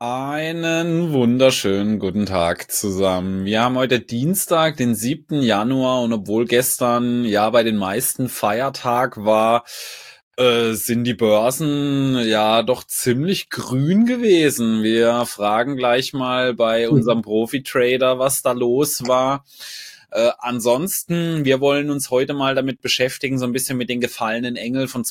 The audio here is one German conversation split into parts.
Einen wunderschönen guten Tag zusammen. Wir haben heute Dienstag, den 7. Januar, und obwohl gestern ja bei den meisten Feiertag war, sind die Börsen ja doch ziemlich grün gewesen. Wir fragen gleich mal bei unserem Profi-Trader, was da los war. Ansonsten, wir wollen uns heute mal damit beschäftigen, so ein bisschen mit den gefallenen Engeln von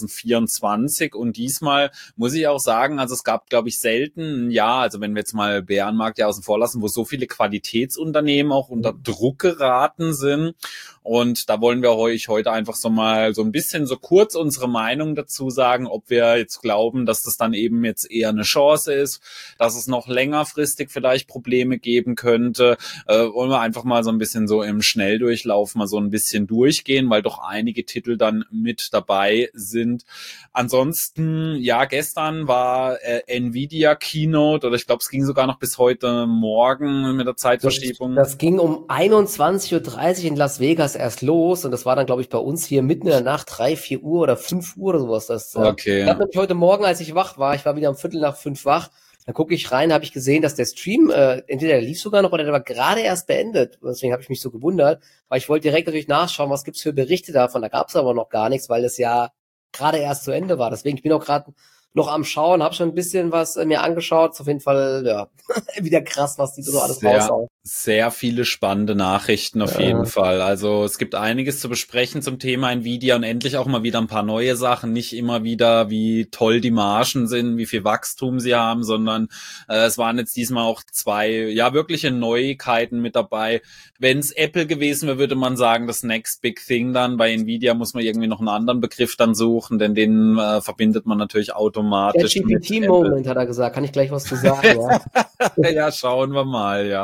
2024. Und diesmal muss ich auch sagen, also es gab, glaube ich, selten ein Jahr, also wenn wir jetzt mal Bärenmarkt ja außen vor lassen, wo so viele Qualitätsunternehmen auch unter Druck geraten sind. Und da wollen wir euch heute einfach so mal so ein bisschen so kurz unsere Meinung dazu sagen, ob wir jetzt glauben, dass das dann eben jetzt eher eine Chance ist, dass es noch längerfristig vielleicht Probleme geben könnte. Wollen wir einfach mal so ein bisschen so im Schnelldurchlauf mal so ein bisschen durchgehen, weil doch einige Titel dann mit dabei sind. Ansonsten, ja, gestern war Nvidia Keynote, oder ich glaube, es ging sogar noch bis heute Morgen mit der Zeitverschiebung. Das ging um 21:30 Uhr in Las Vegas erst los und das war dann, glaube ich, bei uns hier mitten in der Nacht, 3, 4 Uhr oder 5 Uhr oder sowas. Okay. Ich habe nämlich heute Morgen, als ich wach war, ich war wieder um 4:45 wach, dann gucke ich rein, habe ich gesehen, dass der Stream, entweder der lief sogar noch oder der war gerade erst beendet. Deswegen habe ich mich so gewundert, weil ich wollte direkt natürlich nachschauen, was gibt's für Berichte davon. Da gab's aber noch gar nichts, weil es ja gerade erst zu Ende war. Deswegen, ich bin auch gerade noch am Schauen, habe schon ein bisschen was mir angeschaut. Ist auf jeden Fall, ja, wieder krass, was die so alles raushauen. Sehr viele spannende Nachrichten auf jeden Fall. Also es gibt einiges zu besprechen zum Thema Nvidia und endlich auch mal wieder ein paar neue Sachen. Nicht immer wieder, wie toll die Margen sind, wie viel Wachstum sie haben, sondern es waren jetzt diesmal auch zwei, ja, wirkliche Neuigkeiten mit dabei. Wenn es Apple gewesen wäre, würde man sagen, das Next Big Thing dann. Bei Nvidia muss man irgendwie noch einen anderen Begriff dann suchen, denn den verbindet man natürlich automatisch Der mit GPT-Moment, hat er gesagt. Kann ich gleich was zu sagen, ja? Ja, schauen wir mal, ja.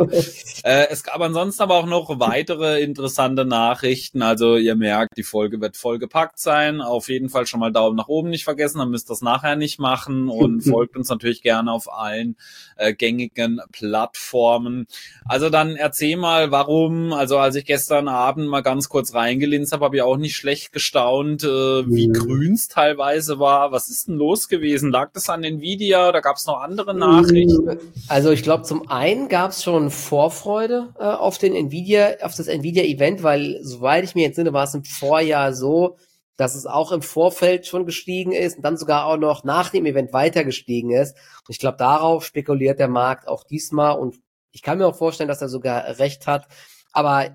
Es gab ansonsten aber auch noch weitere interessante Nachrichten. Also ihr merkt, die Folge wird vollgepackt sein. Auf jeden Fall schon mal Daumen nach oben nicht vergessen, dann müsst ihr das nachher nicht machen und folgt uns natürlich gerne auf allen gängigen Plattformen. Also dann erzähl mal, warum, also als ich gestern Abend mal ganz kurz reingelinst habe, habe ich auch nicht schlecht gestaunt, wie grün es teilweise war. Was ist denn los gewesen? Lag das an Nvidia oder gab es noch andere Nachrichten? Also ich glaube, zum einen gab es schon Vorfreude auf das Nvidia-Event, weil soweit ich mir entsinne, war es im Vorjahr so, dass es auch im Vorfeld schon gestiegen ist und dann sogar auch noch nach dem Event weiter gestiegen ist. Und ich glaube, darauf spekuliert der Markt auch diesmal und ich kann mir auch vorstellen, dass er sogar recht hat. Aber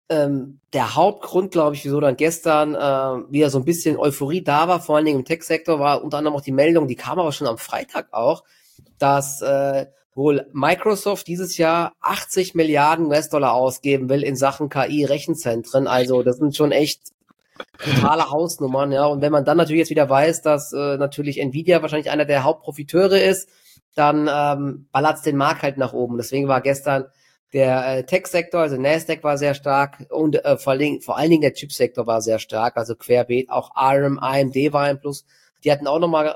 der Hauptgrund, glaube ich, wieso dann gestern wieder so ein bisschen Euphorie da war, vor allen Dingen im Tech-Sektor, war unter anderem auch die Meldung, die kam aber schon am Freitag auch, dass wohl Microsoft dieses Jahr 80 Milliarden US-Dollar ausgeben will in Sachen KI-Rechenzentren. Also das sind schon echt totale Hausnummern, ja. Und wenn man dann natürlich jetzt wieder weiß, dass natürlich Nvidia wahrscheinlich einer der Hauptprofiteure ist, dann ballert's den Markt halt nach oben. Deswegen war gestern der Tech-Sektor, also Nasdaq war sehr stark und vor allen Dingen der Chip-Sektor war sehr stark, also querbeet. Auch ARM, AMD war ein Plus. Die hatten auch nochmal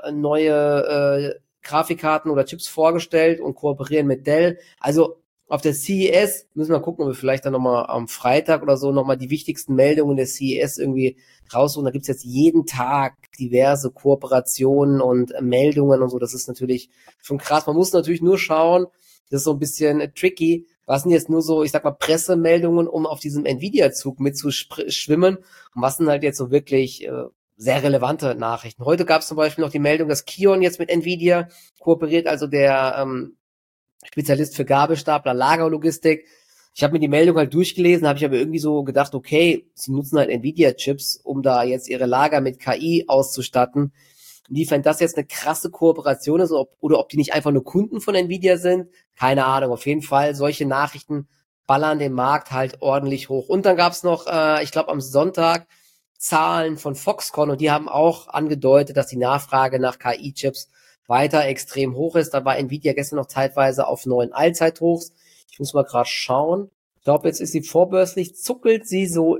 neue Grafikkarten oder Chips vorgestellt und kooperieren mit Dell. Also auf der CES müssen wir gucken, ob wir vielleicht dann nochmal am Freitag oder so nochmal die wichtigsten Meldungen der CES irgendwie raussuchen. Da gibt's jetzt jeden Tag diverse Kooperationen und Meldungen und so. Das ist natürlich schon krass. Man muss natürlich nur schauen, das ist so ein bisschen tricky. Was sind jetzt nur so, ich sag mal, Pressemeldungen, um auf diesem Nvidia-Zug mitzuschwimmen? Und was sind halt jetzt so wirklich sehr relevante Nachrichten? Heute gab es zum Beispiel noch die Meldung, dass Kion jetzt mit Nvidia kooperiert, also der Spezialist für Gabelstapler, Lagerlogistik. Ich habe mir die Meldung halt durchgelesen, habe ich aber irgendwie so gedacht, okay, sie nutzen halt Nvidia-Chips, um da jetzt ihre Lager mit KI auszustatten. Inwiefern das jetzt eine krasse Kooperation ist oder ob die nicht einfach nur Kunden von Nvidia sind, keine Ahnung. Auf jeden Fall, solche Nachrichten ballern den Markt halt ordentlich hoch. Und dann gab's noch, ich glaube am Sonntag, Zahlen von Foxconn und die haben auch angedeutet, dass die Nachfrage nach KI-Chips weiter extrem hoch ist. Da war Nvidia gestern noch zeitweise auf neuen Allzeithochs. Ich muss mal gerade schauen. Ich glaube, jetzt ist sie vorbörslich, zuckelt sie so,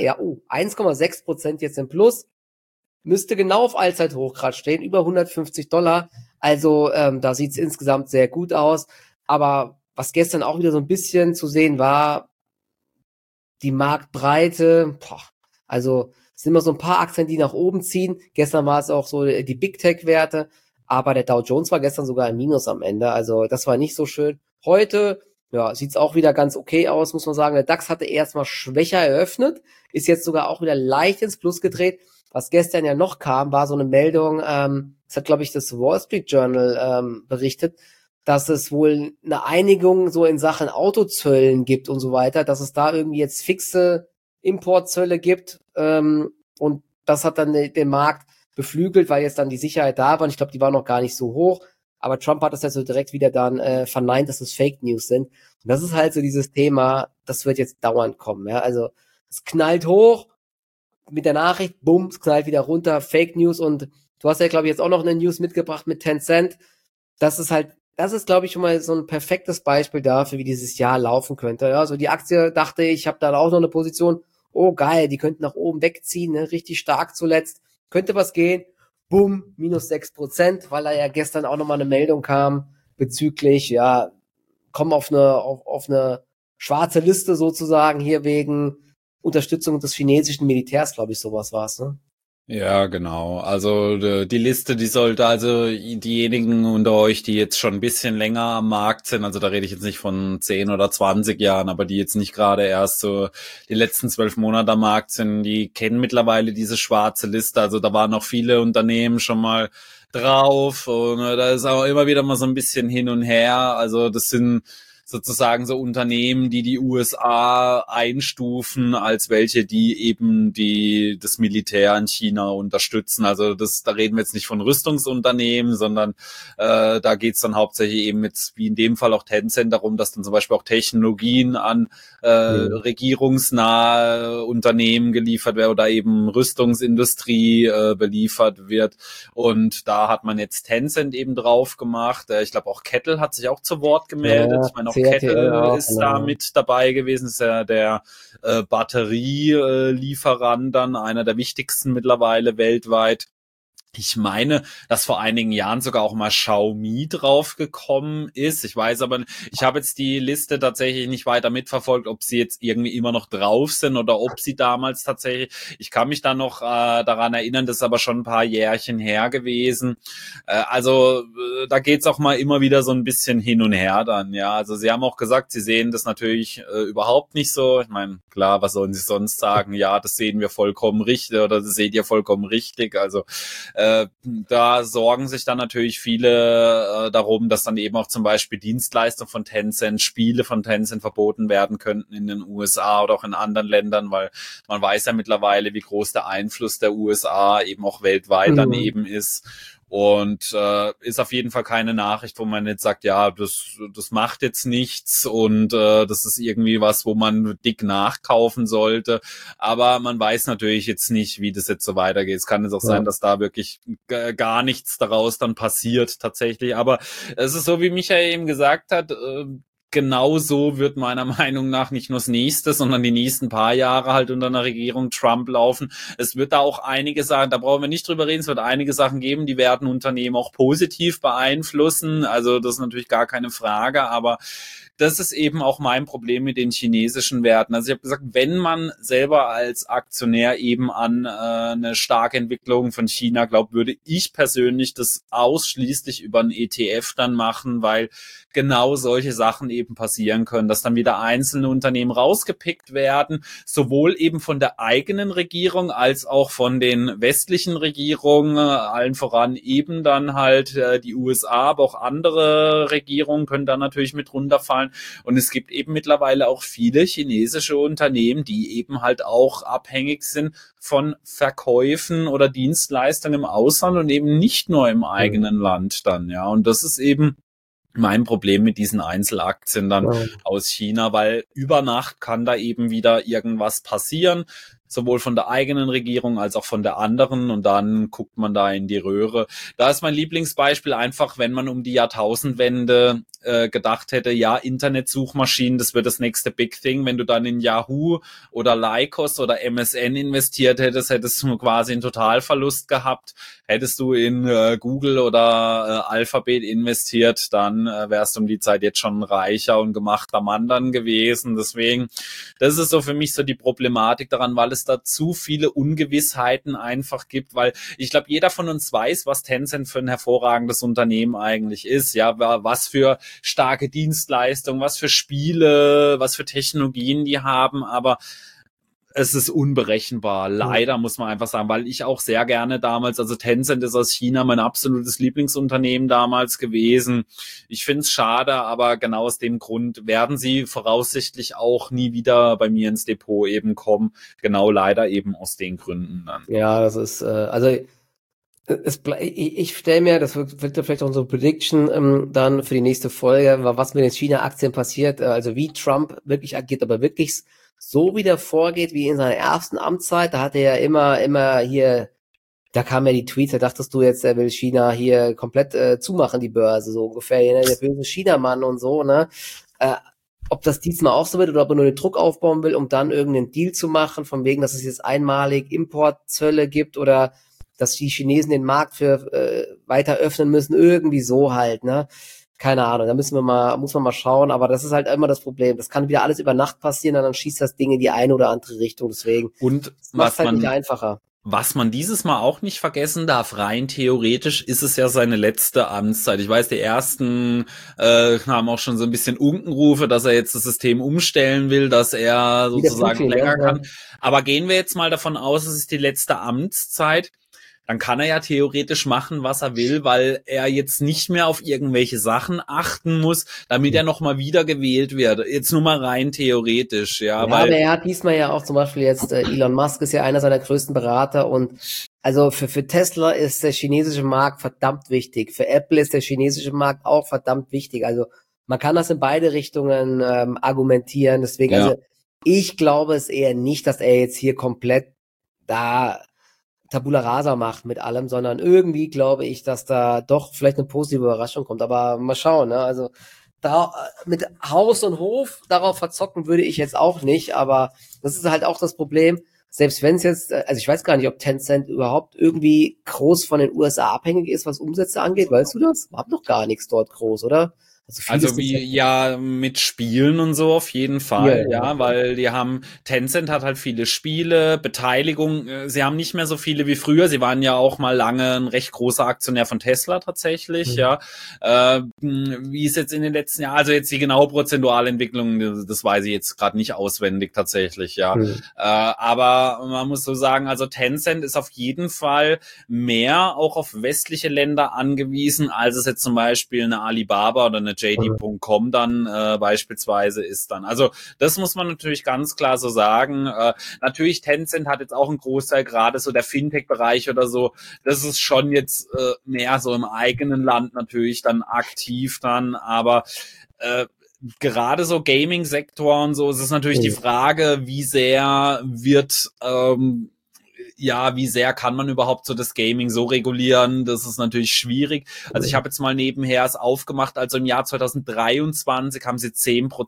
1,6% jetzt im Plus. Müsste genau auf Allzeithoch gerade stehen, über $150. Also da sieht's insgesamt sehr gut aus. Aber was gestern auch wieder so ein bisschen zu sehen war, die Marktbreite, also es sind immer so ein paar Aktien, die nach oben ziehen. Gestern war es auch so die Big Tech Werte. aber der Dow Jones war gestern sogar im Minus am Ende, also das war nicht so schön. Heute, ja, sieht's auch wieder ganz okay aus, muss man sagen. Der DAX hatte erstmal schwächer eröffnet, ist jetzt sogar auch wieder leicht ins Plus gedreht. Was gestern ja noch kam, war so eine Meldung, das hat, glaube ich, das Wall Street Journal berichtet, dass es wohl eine Einigung so in Sachen Autozöllen gibt und so weiter, dass es da irgendwie jetzt fixe Importzölle gibt, und das hat dann den Markt beflügelt, weil jetzt dann die Sicherheit da war, und ich glaube, die war noch gar nicht so hoch, aber Trump hat das ja so direkt wieder dann verneint, dass es Fake News sind. Und das ist halt so dieses Thema, das wird jetzt dauernd kommen, ja, also es knallt hoch mit der Nachricht, bumm, es knallt wieder runter, Fake News, und du hast ja, glaube ich, jetzt auch noch eine News mitgebracht mit Tencent. Das ist, glaube ich, schon mal so ein perfektes Beispiel dafür, wie dieses Jahr laufen könnte. Ja, also die Aktie, dachte ich, habe da auch noch eine Position. Oh geil, die könnten nach oben wegziehen, ne? Richtig stark zuletzt. Könnte was gehen. Bumm, minus 6%, weil da ja gestern auch nochmal eine Meldung kam bezüglich, ja, kommen auf eine schwarze Liste sozusagen hier wegen Unterstützung des chinesischen Militärs, glaube ich, sowas war's, ne? Ja, genau. Also die Liste, die sollte also diejenigen unter euch, die jetzt schon ein bisschen länger am Markt sind, also da rede ich jetzt nicht von 10 oder 20 Jahren, aber die jetzt nicht gerade erst so die letzten 12 Monate am Markt sind, die kennen mittlerweile diese schwarze Liste. Also da waren noch viele Unternehmen schon mal drauf und da ist auch immer wieder mal so ein bisschen hin und her. Also das sind sozusagen so Unternehmen, die die USA einstufen als welche, die eben das Militär in China unterstützen. Also da reden wir jetzt nicht von Rüstungsunternehmen, sondern da geht's dann hauptsächlich eben jetzt, wie in dem Fall auch Tencent, darum, dass dann zum Beispiel auch Technologien an regierungsnahe Unternehmen geliefert werden oder eben Rüstungsindustrie beliefert wird. Und da hat man jetzt Tencent eben drauf gemacht. Ich glaube auch Kettle hat sich auch zu Wort gemeldet. Ja, Ich meine auch CATL Kettle auch, ist genau. da mit dabei gewesen. Ist ja der Batterielieferant dann, einer der wichtigsten mittlerweile weltweit. Ich meine, dass vor einigen Jahren sogar auch mal Xiaomi draufgekommen ist. Ich weiß aber, ich habe jetzt die Liste tatsächlich nicht weiter mitverfolgt, ob sie jetzt irgendwie immer noch drauf sind oder ob sie damals tatsächlich, ich kann mich da noch daran erinnern, das ist aber schon ein paar Jährchen her gewesen. Da geht's auch mal immer wieder so ein bisschen hin und her dann, ja. Also sie haben auch gesagt, sie sehen das natürlich überhaupt nicht so. Ich meine, klar, was sollen sie sonst sagen? Ja, das sehen wir vollkommen richtig oder das seht ihr vollkommen richtig. Also da sorgen sich dann natürlich viele darum, dass dann eben auch zum Beispiel Dienstleistungen von Tencent, Spiele von Tencent verboten werden könnten in den USA oder auch in anderen Ländern, weil man weiß ja mittlerweile, wie groß der Einfluss der USA eben auch weltweit dann eben ist. Und ist auf jeden Fall keine Nachricht, wo man jetzt sagt, ja, das macht jetzt nichts und das ist irgendwie was, wo man dick nachkaufen sollte. Aber man weiß natürlich jetzt nicht, wie das jetzt so weitergeht. Es kann jetzt auch sein, dass da wirklich gar nichts daraus dann passiert tatsächlich. Aber es ist so, wie Michael eben gesagt hat, genau so wird meiner Meinung nach nicht nur das nächste, sondern die nächsten paar Jahre halt unter einer Regierung Trump laufen. Es wird da auch einige Sachen, da brauchen wir nicht drüber reden, es wird einige Sachen geben, die werden Unternehmen auch positiv beeinflussen. Also das ist natürlich gar keine Frage, aber das ist eben auch mein Problem mit den chinesischen Werten. Also ich habe gesagt, wenn man selber als Aktionär eben an eine starke Entwicklung von China glaubt, würde ich persönlich das ausschließlich über einen ETF dann machen, weil genau solche Sachen eben passieren können, dass dann wieder einzelne Unternehmen rausgepickt werden, sowohl eben von der eigenen Regierung als auch von den westlichen Regierungen, allen voran eben dann halt die USA, aber auch andere Regierungen können dann natürlich mit runterfallen. Und es gibt eben mittlerweile auch viele chinesische Unternehmen, die eben halt auch abhängig sind von Verkäufen oder Dienstleistungen im Ausland und eben nicht nur im eigenen Land dann, ja. Und das ist eben mein Problem mit diesen Einzelaktien dann aus China, weil über Nacht kann da eben wieder irgendwas passieren, sowohl von der eigenen Regierung als auch von der anderen und dann guckt man da in die Röhre. Da ist mein Lieblingsbeispiel einfach, wenn man um die Jahrtausendwende gedacht hätte, ja, Internetsuchmaschinen, das wird das nächste Big Thing. Wenn du dann in Yahoo oder Lycos oder MSN investiert hättest du quasi einen Totalverlust gehabt. Hättest du in Google oder Alphabet investiert, dann wärst du um die Zeit jetzt schon ein reicher und gemachter Mann dann gewesen. Deswegen, das ist so für mich so die Problematik daran, weil es da zu viele Ungewissheiten einfach gibt, weil ich glaube, jeder von uns weiß, was Tencent für ein hervorragendes Unternehmen eigentlich ist, ja, was für starke Dienstleistungen, was für Spiele, was für Technologien die haben, aber es ist unberechenbar, leider muss man einfach sagen, weil ich auch sehr gerne damals, also Tencent ist aus China mein absolutes Lieblingsunternehmen damals gewesen. Ich finde es schade, aber genau aus dem Grund werden sie voraussichtlich auch nie wieder bei mir ins Depot eben kommen. Genau leider eben aus den Gründen dann. Ja, das ist, ich stelle mir, das wird vielleicht auch unsere Prediction dann für die nächste Folge, was mit den China-Aktien passiert, also wie Trump wirklich agiert, aber wirklich so wieder vorgeht wie in seiner ersten Amtszeit. Da hat er ja immer hier, da kamen ja die Tweets, da dachtest du jetzt, er will China hier komplett zumachen, die Börse, so ungefähr, ne? Der böse China-Mann und so, ne? Ob das diesmal auch so wird oder ob er nur den Druck aufbauen will, um dann irgendeinen Deal zu machen, von wegen, dass es jetzt einmalig Importzölle gibt oder dass die Chinesen den Markt für weiter öffnen müssen, irgendwie so halt, ne? Keine Ahnung, da muss man mal schauen, aber das ist halt immer das Problem. Das kann wieder alles über Nacht passieren und dann schießt das Ding in die eine oder andere Richtung, deswegen. Und macht halt nicht einfacher. Was man dieses Mal auch nicht vergessen darf, rein theoretisch ist es ja seine letzte Amtszeit. Ich weiß, die ersten haben auch schon so ein bisschen Unkenrufe, dass er jetzt das System umstellen will, dass er sozusagen länger kann. Aber gehen wir jetzt mal davon aus, es ist die letzte Amtszeit. Dann kann er ja theoretisch machen, was er will, weil er jetzt nicht mehr auf irgendwelche Sachen achten muss, damit er nochmal wieder gewählt wird. Jetzt nur mal rein theoretisch, ja. Ja, aber er hat diesmal ja auch zum Beispiel jetzt, Elon Musk ist ja einer seiner größten Berater und also für Tesla ist der chinesische Markt verdammt wichtig. Für Apple ist der chinesische Markt auch verdammt wichtig. Also man kann das in beide Richtungen argumentieren. Deswegen, ja. Also ich glaube es eher nicht, dass er jetzt hier komplett da Tabula Rasa macht mit allem, sondern irgendwie glaube ich, dass da doch vielleicht eine positive Überraschung kommt. Aber mal schauen, ne? Also da mit Haus und Hof darauf verzocken würde ich jetzt auch nicht, aber das ist halt auch das Problem. Selbst wenn es jetzt, also ich weiß gar nicht, ob Tencent überhaupt irgendwie groß von den USA abhängig ist, was Umsätze angeht. Weißt du das? Wir haben doch gar nichts dort groß, oder? Also wie, ja, mit Spielen und so auf jeden Fall, ja, weil die haben, Tencent hat halt viele Spiele, Beteiligung, sie haben nicht mehr so viele wie früher, sie waren ja auch mal lange ein recht großer Aktionär von Tesla tatsächlich, ja, wie es jetzt in den letzten Jahren, also jetzt die genaue prozentuale Entwicklung, das weiß ich jetzt gerade nicht auswendig tatsächlich, ja, aber man muss so sagen, also Tencent ist auf jeden Fall mehr auch auf westliche Länder angewiesen, als es jetzt zum Beispiel eine Alibaba oder eine JD.com dann beispielsweise ist dann. Also das muss man natürlich ganz klar so sagen. Natürlich Tencent hat jetzt auch einen Großteil, gerade so der Fintech-Bereich oder so, das ist schon jetzt mehr so im eigenen Land natürlich dann aktiv dann, aber gerade so Gaming-Sektor und so, es ist natürlich die Frage, wie sehr wird wie sehr kann man überhaupt so das Gaming so regulieren? Das ist natürlich schwierig. Also ich habe jetzt mal nebenher es aufgemacht, also im Jahr 2023 haben sie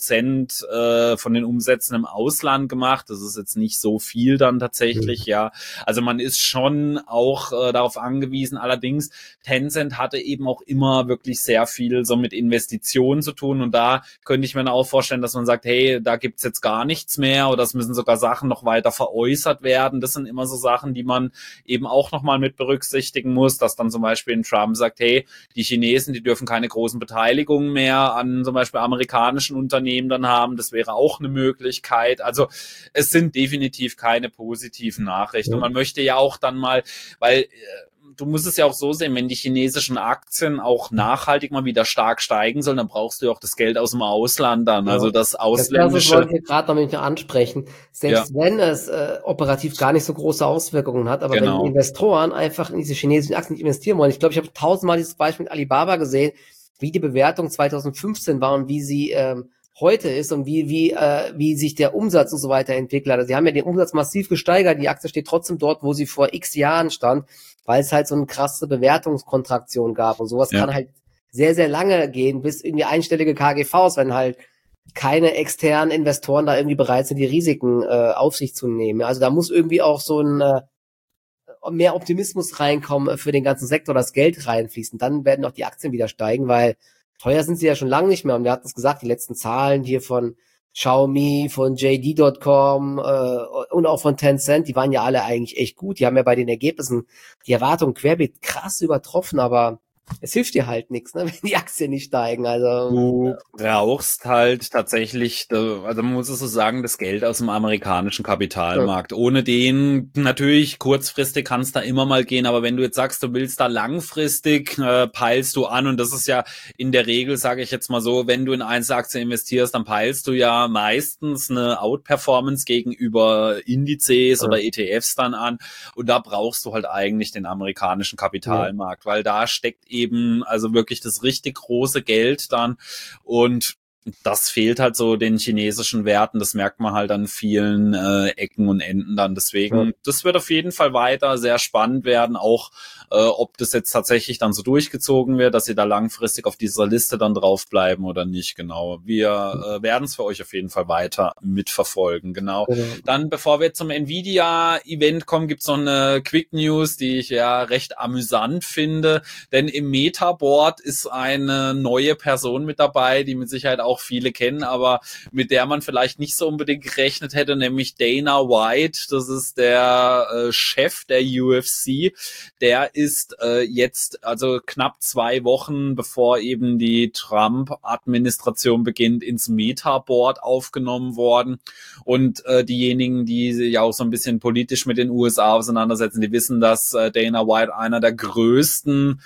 10% von den Umsätzen im Ausland gemacht. Das ist jetzt nicht so viel dann tatsächlich, ja. Also man ist schon auch darauf angewiesen. Allerdings, Tencent hatte eben auch immer wirklich sehr viel so mit Investitionen zu tun und da könnte ich mir dann auch vorstellen, dass man sagt, hey, da gibt's jetzt gar nichts mehr oder es müssen sogar Sachen noch weiter veräußert werden. Das sind immer so Sachen, die man eben auch nochmal mit berücksichtigen muss, dass dann zum Beispiel ein Trump sagt, hey, die Chinesen, die dürfen keine großen Beteiligungen mehr an zum Beispiel amerikanischen Unternehmen dann haben. Das wäre auch eine Möglichkeit. Also es sind definitiv keine positiven Nachrichten. Und man möchte ja auch dann mal, weil du musst es ja auch so sehen, wenn die chinesischen Aktien auch nachhaltig mal wieder stark steigen sollen, dann brauchst du ja auch das Geld aus dem Ausland dann, also das ausländische. Das wollte ich gerade noch nicht ansprechen. Selbst wenn es operativ gar nicht so große Auswirkungen hat, aber wenn Investoren einfach in diese chinesischen Aktien nicht investieren wollen, ich glaube, ich habe 1000-mal dieses Beispiel mit Alibaba gesehen, wie die Bewertung 2015 war und wie sie heute ist und wie sich der Umsatz und so weiter entwickelt hat. Also sie haben ja den Umsatz massiv gesteigert, die Aktie steht trotzdem dort, wo sie vor x Jahren stand, weil es halt so eine krasse Bewertungskontraktion gab und sowas kann halt sehr, sehr lange gehen, bis irgendwie einstellige KGVs, wenn halt keine externen Investoren da irgendwie bereit sind, die Risiken auf sich zu nehmen. Also da muss irgendwie auch so ein mehr Optimismus reinkommen für den ganzen Sektor, das Geld reinfließen. Dann werden auch die Aktien wieder steigen, weil teuer sind sie ja schon lange nicht mehr. Und wir hatten es gesagt, die letzten Zahlen hier von Xiaomi, von JD.com und auch von Tencent, die waren ja alle eigentlich echt gut. Die haben ja bei den Ergebnissen die Erwartungen querbeet krass übertroffen, aber es hilft dir halt nichts, ne, wenn die Aktien nicht steigen. Also Du brauchst halt tatsächlich, also man muss es so sagen, das Geld aus dem amerikanischen Kapitalmarkt. Ohne den, natürlich, kurzfristig kann es da immer mal gehen, aber wenn du jetzt sagst, du willst da langfristig, peilst du an, und das ist ja in der Regel, sage ich jetzt mal so, wenn du in Einzelaktien investierst, dann peilst du ja meistens eine Outperformance gegenüber Indizes oder ETFs dann an, und da brauchst du halt eigentlich den amerikanischen Kapitalmarkt, weil da steckt eben also wirklich das richtig große Geld dann, und das fehlt halt so den chinesischen Werten. Das merkt man halt an vielen Ecken und Enden dann. Deswegen, das wird auf jeden Fall weiter sehr spannend werden, auch ob das jetzt tatsächlich dann so durchgezogen wird, dass sie da langfristig auf dieser Liste dann draufbleiben oder nicht. Genau. Wir werden es für euch auf jeden Fall weiter mitverfolgen. Genau. Dann, bevor wir zum Nvidia-Event kommen, gibt's noch eine Quick News, die ich ja recht amüsant finde. Denn im Metaboard ist eine neue Person mit dabei, die mit Sicherheit auch viele kennen, aber mit der man vielleicht nicht so unbedingt gerechnet hätte, nämlich Dana White. Das ist der Chef der UFC. Der ist jetzt, also knapp 2 Wochen bevor eben die Trump-Administration beginnt, ins Metaboard aufgenommen worden. Und diejenigen, die sich ja auch so ein bisschen politisch mit den USA auseinandersetzen, die wissen, dass Dana White einer der größten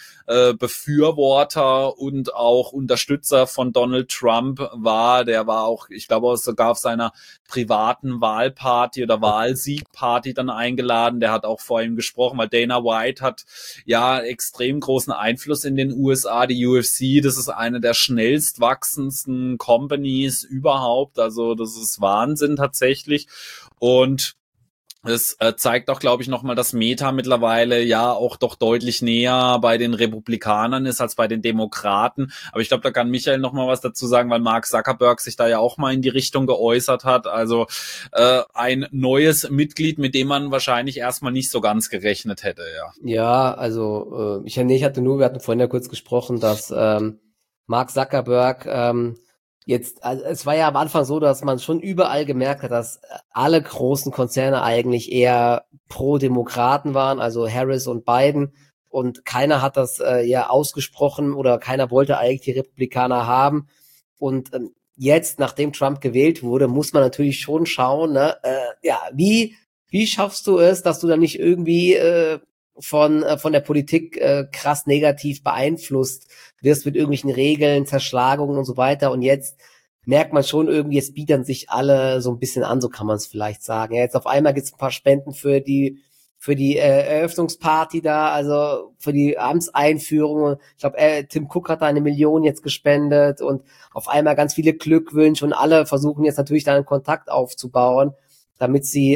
Befürworter und auch Unterstützer von Donald Trump war. Der war auch, ich glaube, sogar auf seiner privaten Wahlparty oder Wahlsiegparty dann eingeladen. Der hat auch vor ihm gesprochen, weil Dana White hat ja extrem großen Einfluss in den USA. Die UFC, das ist eine der schnellst wachsendsten Companies überhaupt. Also das ist Wahnsinn tatsächlich. Und es zeigt auch, glaube ich, nochmal, dass Meta mittlerweile ja auch doch deutlich näher bei den Republikanern ist als bei den Demokraten. Aber ich glaube, da kann Michael nochmal was dazu sagen, weil Mark Zuckerberg sich da ja auch mal in die Richtung geäußert hat. Also ein neues Mitglied, mit dem man wahrscheinlich erstmal nicht so ganz gerechnet hätte, ja. Ja, also wir hatten vorhin ja kurz gesprochen, dass Mark Zuckerberg jetzt, also es war ja am Anfang so, dass man schon überall gemerkt hat, dass alle großen Konzerne eigentlich eher pro Demokraten waren, also Harris und Biden, und keiner hat das ja ausgesprochen oder keiner wollte eigentlich die Republikaner haben. Und jetzt, nachdem Trump gewählt wurde, muss man natürlich schon schauen, ne, wie schaffst du es, dass du dann nicht irgendwie von der Politik krass negativ beeinflusst wirst mit irgendwelchen Regeln, Zerschlagungen und so weiter. Und jetzt merkt man schon irgendwie, jetzt bieten sich alle so ein bisschen an, so kann man es vielleicht sagen. Ja, jetzt auf einmal gibt es ein paar Spenden für die Eröffnungsparty da, also für die Amtseinführung. Ich glaube, Tim Cook hat da 1 Million jetzt gespendet und auf einmal ganz viele Glückwünsche, und alle versuchen jetzt natürlich da einen Kontakt aufzubauen, damit sie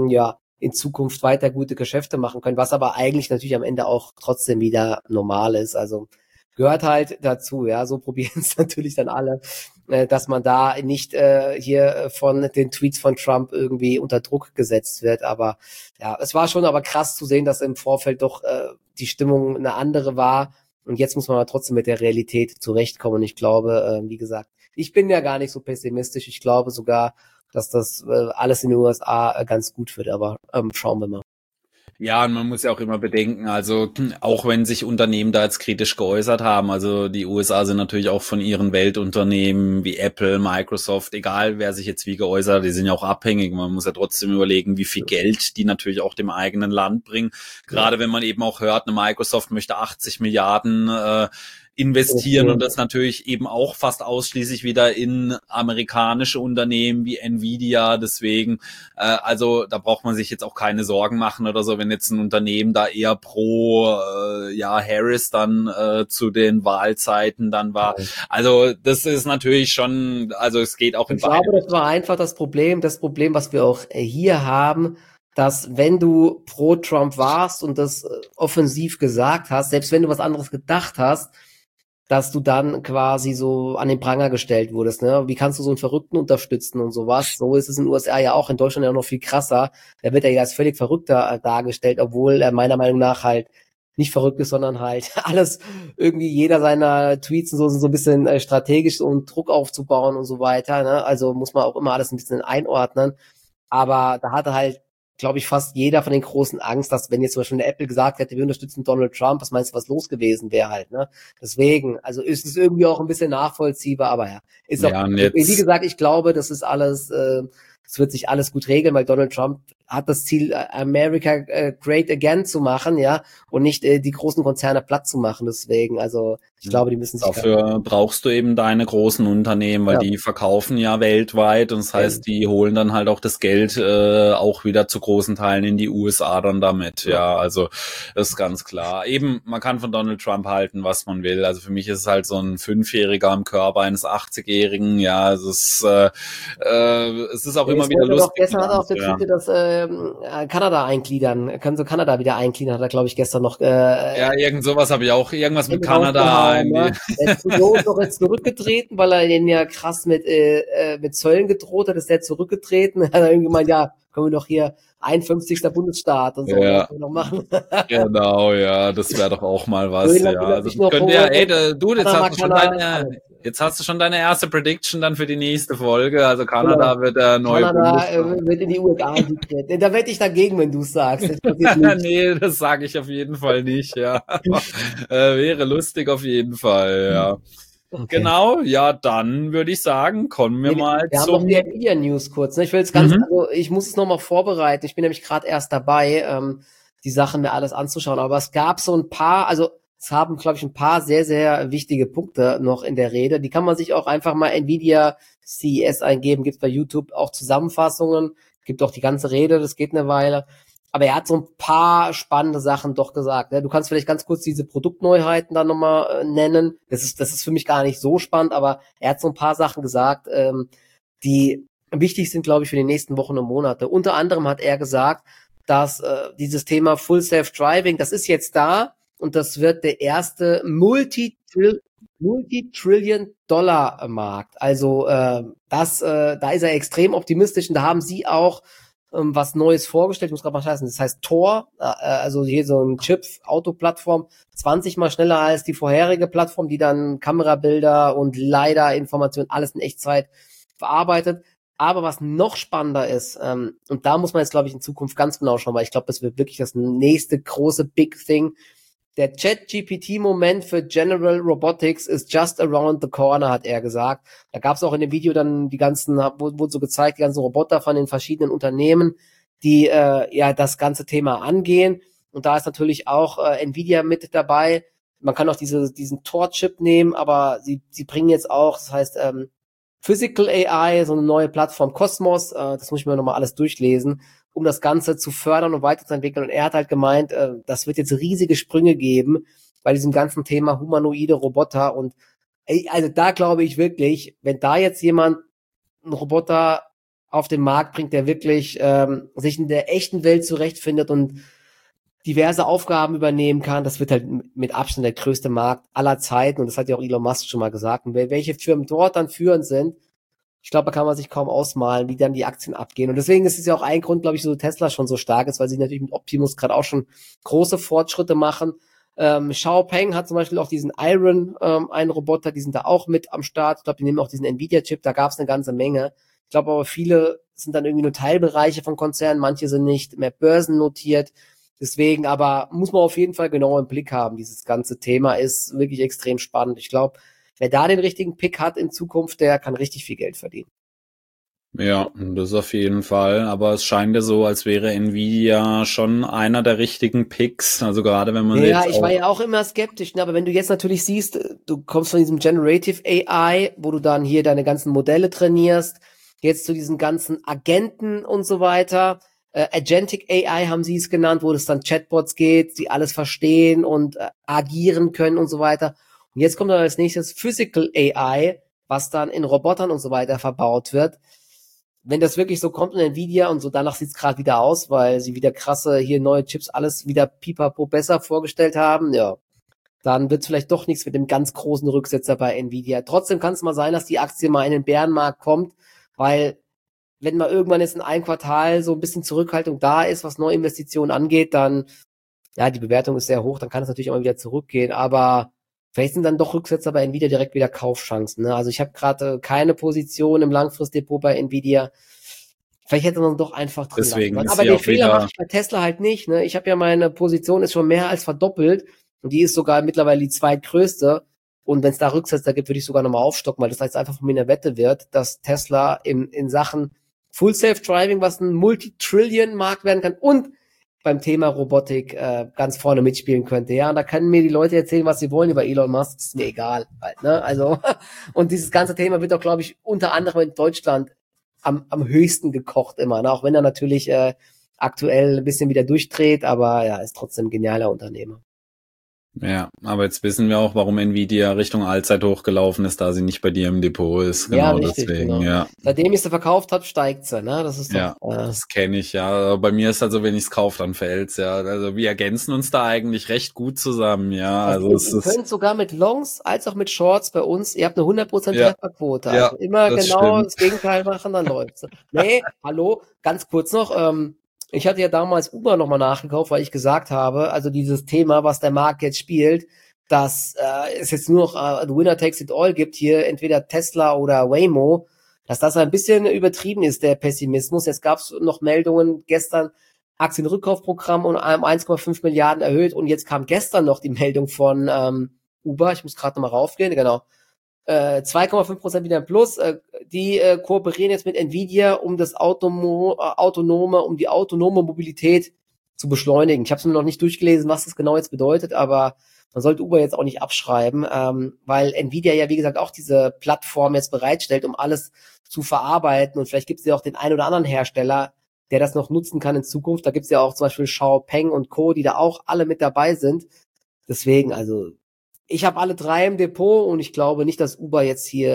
in Zukunft weiter gute Geschäfte machen können, was aber eigentlich natürlich am Ende auch trotzdem wieder normal ist. Also gehört halt dazu, ja, so probieren es natürlich dann alle, dass man da nicht hier von den Tweets von Trump irgendwie unter Druck gesetzt wird. Aber ja, es war schon aber krass zu sehen, dass im Vorfeld doch die Stimmung eine andere war, und jetzt muss man aber trotzdem mit der Realität zurechtkommen. Und ich glaube, wie gesagt, ich bin ja gar nicht so pessimistisch. Ich glaube sogar, dass das alles in den USA ganz gut wird, aber schauen wir mal. Ja, und man muss ja auch immer bedenken, also auch wenn sich Unternehmen da jetzt kritisch geäußert haben, also die USA sind natürlich auch von ihren Weltunternehmen wie Apple, Microsoft, egal wer sich jetzt wie geäußert hat, die sind ja auch abhängig. Man muss ja trotzdem überlegen, wie viel Geld die natürlich auch dem eigenen Land bringen. Gerade wenn man eben auch hört, eine Microsoft möchte 80 Milliarden investieren, und das natürlich eben auch fast ausschließlich wieder in amerikanische Unternehmen wie Nvidia. Deswegen, also da braucht man sich jetzt auch keine Sorgen machen oder so, wenn jetzt ein Unternehmen da eher pro Harris dann zu den Wahlzeiten dann war. Also das ist natürlich schon, also es geht auch in beide. Ich glaube, das war einfach das Problem, was wir auch hier haben, dass wenn du pro Trump warst und das offensiv gesagt hast, selbst wenn du was anderes gedacht hast, dass du dann quasi so an den Pranger gestellt wurdest, ne? Wie kannst du so einen Verrückten unterstützen und sowas? So ist es in den USA ja auch, in Deutschland ja noch viel krasser. Da wird er ja als völlig Verrückter dargestellt, obwohl er meiner Meinung nach halt nicht verrückt ist, sondern halt alles irgendwie jeder seiner Tweets und so ein bisschen strategisch um Druck aufzubauen und so weiter, ne? Also muss man auch immer alles ein bisschen einordnen. Aber da hatte halt, glaube ich, fast jeder von den Großen Angst, dass wenn jetzt zum Beispiel eine Apple gesagt hätte, wir unterstützen Donald Trump, was meinst du, was los gewesen wäre halt, ne? Deswegen, also ist es irgendwie auch ein bisschen nachvollziehbar, aber ja, ist auch, Ja, und wie jetzt gesagt, ich glaube, das ist alles, es wird sich alles gut regeln, weil Donald Trump hat das Ziel, America great again zu machen, ja, und nicht die großen Konzerne platt zu machen. Deswegen, also ich glaube, die müssen sich dafür brauchst du eben deine großen Unternehmen, weil ja, die verkaufen ja weltweit und das heißt, die holen dann halt auch das Geld auch wieder zu großen Teilen in die USA dann damit. Ja, also das ist ganz klar. Eben, man kann von Donald Trump halten, was man will. Also für mich ist es halt so ein Fünfjähriger am Körper eines 80-Jährigen. Ja, es ist auch immer wieder lustig. Gestern hat er auf der Twitter das Kanada eingliedern, können so Kanada wieder eingliedern, hat er, glaube ich, gestern noch ja, irgend sowas habe ich auch, irgendwas mit Kanada. Ne? Der Trudeau ist doch jetzt zurückgetreten, weil er den ja krass mit Zöllen gedroht hat, ist der zurückgetreten. Hat er irgendwie gemeint, ja, können wir doch hier 51. Bundesstaat und so, ja, was wir noch machen. Genau, ja, das wäre doch auch mal was, ja. Also könnte ja, du, jetzt hast du schon deine erste Prediction dann für die nächste Folge. Also Kanada wird der neue Bundesstaat. Wird in die USA integriert. Da wette ich dagegen, wenn du es sagst. Nee, das sage ich auf jeden Fall nicht, ja. Wäre lustig auf jeden Fall, ja. Okay. Genau, ja, dann würde ich sagen, kommen wir mal wir haben noch die Nvidia-News kurz. Ne? Ich will jetzt also ich muss es nochmal vorbereiten. Ich bin nämlich gerade erst dabei, die Sachen mir alles anzuschauen. Aber es gab so ein paar, also es haben, glaube ich, ein paar sehr, sehr wichtige Punkte noch in der Rede. Die kann man sich auch einfach mal Nvidia CES eingeben. Gibt bei YouTube auch Zusammenfassungen. Gibt auch die ganze Rede, das geht eine Weile. Aber er hat so ein paar spannende Sachen doch gesagt. Ne? Du kannst vielleicht ganz kurz diese Produktneuheiten dann nochmal nennen. Das ist für mich gar nicht so spannend, aber er hat so ein paar Sachen gesagt, die wichtig sind, glaube ich, für die nächsten Wochen und Monate. Unter anderem hat er gesagt, dass dieses Thema Full Self-Driving, das ist jetzt da und das wird der erste Multi-Trillion-Dollar-Markt. Also da ist er extrem optimistisch und da haben sie auch was Neues vorgestellt. Ich muss gerade mal scheißen. Das heißt Tor, also hier so ein Chip-Auto-Plattform, 20 mal schneller als die vorherige Plattform, die dann Kamerabilder und LiDAR-Informationen alles in Echtzeit verarbeitet. Aber was noch spannender ist, und da muss man jetzt, glaube ich, in Zukunft ganz genau schauen, weil ich glaube, das wird wirklich das nächste große Big Thing. Der Chat-GPT-Moment für General Robotics is just around the corner, hat er gesagt. Da gab es auch in dem Video dann die ganzen, wurde so gezeigt, die ganzen Roboter von den verschiedenen Unternehmen, die ja das ganze Thema angehen. Und da ist natürlich auch Nvidia mit dabei. Man kann auch diesen Tor-Chip nehmen, aber sie bringen jetzt auch, das heißt Physical AI, so eine neue Plattform Cosmos, das muss ich mir nochmal alles durchlesen, um das Ganze zu fördern und weiterzuentwickeln. Und er hat halt gemeint, das wird jetzt riesige Sprünge geben bei diesem ganzen Thema humanoide Roboter. Und also da glaube ich wirklich, wenn da jetzt jemand einen Roboter auf den Markt bringt, der wirklich sich in der echten Welt zurechtfindet und diverse Aufgaben übernehmen kann, das wird halt mit Abstand der größte Markt aller Zeiten. Und das hat ja auch Elon Musk schon mal gesagt. Und welche Firmen dort dann führend sind, ich glaube, da kann man sich kaum ausmalen, wie dann die Aktien abgehen. Und deswegen ist es ja auch ein Grund, glaube ich, so Tesla schon so stark ist, weil sie natürlich mit Optimus gerade auch schon große Fortschritte machen. Xiaopeng hat zum Beispiel auch diesen Iron, einen Roboter, die sind da auch mit am Start. Ich glaube, die nehmen auch diesen Nvidia-Chip, da gab es eine ganze Menge. Ich glaube aber, viele sind dann irgendwie nur Teilbereiche von Konzernen, manche sind nicht mehr börsennotiert. Deswegen, aber muss man auf jeden Fall genau im Blick haben. Dieses ganze Thema ist wirklich extrem spannend. Ich glaube, wer da den richtigen Pick hat in Zukunft, der kann richtig viel Geld verdienen. Ja, das auf jeden Fall. Aber es scheint ja so, als wäre Nvidia schon einer der richtigen Picks. Also gerade wenn man ja, ich war ja auch immer skeptisch, ne? Aber wenn du jetzt natürlich siehst, du kommst von diesem Generative AI, wo du dann hier deine ganzen Modelle trainierst, jetzt zu diesen ganzen Agenten und so weiter. Agentic AI haben sie es genannt, wo es dann Chatbots geht, die alles verstehen und agieren können und so weiter. Und jetzt kommt dann als nächstes Physical AI, was dann in Robotern und so weiter verbaut wird. Wenn das wirklich so kommt in Nvidia und so, danach sieht's gerade wieder aus, weil sie wieder krasse hier neue Chips, alles wieder pipapo besser vorgestellt haben, ja, dann wird es vielleicht doch nichts mit dem ganz großen Rücksetzer bei Nvidia. Trotzdem kann es mal sein, dass die Aktie mal in den Bärenmarkt kommt, weil wenn mal irgendwann jetzt in einem Quartal so ein bisschen Zurückhaltung da ist, was Neuinvestitionen angeht, dann, ja, die Bewertung ist sehr hoch, dann kann es natürlich auch mal wieder zurückgehen, aber vielleicht sind dann doch Rücksetzer bei Nvidia direkt wieder Kaufchancen, ne? Also ich habe gerade keine Position im Langfristdepot bei Nvidia. Vielleicht hätte man doch einfach drin Deswegen lassen. ist Aber sie den auch Fehler wieder, mache ich bei Tesla halt nicht, ne? Ich habe ja meine Position ist schon mehr als verdoppelt und die ist sogar mittlerweile die zweitgrößte. Und wenn es da Rücksetzer gibt, würde ich sogar nochmal aufstocken, weil das jetzt einfach von mir eine Wette wird, dass Tesla in Sachen Full Self-Driving, was ein Multi-Trillion-Markt werden kann und beim Thema Robotik ganz vorne mitspielen könnte. Ja, und da können mir die Leute erzählen, was sie wollen über Elon Musk, ist mir egal halt, ne? Also, und dieses ganze Thema wird doch, glaube ich, unter anderem in Deutschland am höchsten gekocht immer, ne? Auch wenn er natürlich aktuell ein bisschen wieder durchdreht, aber ja, ist trotzdem ein genialer Unternehmer. ja, aber jetzt wissen wir auch, warum Nvidia Richtung Allzeithoch gelaufen ist, da sie nicht bei dir im Depot ist. Ja, Genau richtig, deswegen, genau. ja. Seitdem ich sie verkauft habe, steigt sie, ne? Das ist Ja, doch, das kenne ich, ja. Bei mir ist also, wenn ich es kaufe, dann fällt's, ja. Also wir ergänzen uns da eigentlich recht gut zusammen, ja. also Also es ihr ist, könnt sogar mit Longs als auch mit Shorts bei uns, ihr habt eine 100% ja, Trefferquote. ja, Also immer das genau stimmt. das Gegenteil machen, dann läuft's. Nee, hallo, ganz kurz noch, ich hatte ja damals Uber nochmal nachgekauft, weil ich gesagt habe, also dieses Thema, was der Markt jetzt spielt, dass es jetzt nur noch the Winner takes it all gibt, hier entweder Tesla oder Waymo, dass das ein bisschen übertrieben ist, der Pessimismus. Jetzt gab es noch Meldungen gestern, Aktienrückkaufprogramm um 1,5 Milliarden erhöht und jetzt kam gestern noch die Meldung von Uber, ich muss gerade nochmal raufgehen, genau, 2,5% wieder im Plus. Die kooperieren jetzt mit Nvidia, um das um die autonome Mobilität zu beschleunigen. Ich habe es mir noch nicht durchgelesen, was das genau jetzt bedeutet, aber man sollte Uber jetzt auch nicht abschreiben, weil Nvidia ja, wie gesagt, auch diese Plattform jetzt bereitstellt, um alles zu verarbeiten. Und vielleicht gibt es ja auch den einen oder anderen Hersteller, der das noch nutzen kann in Zukunft. Da gibt es ja auch zum Beispiel Xiaopeng und Co., die da auch alle mit dabei sind. Deswegen, also ich habe alle drei im Depot und ich glaube nicht, dass Uber jetzt hier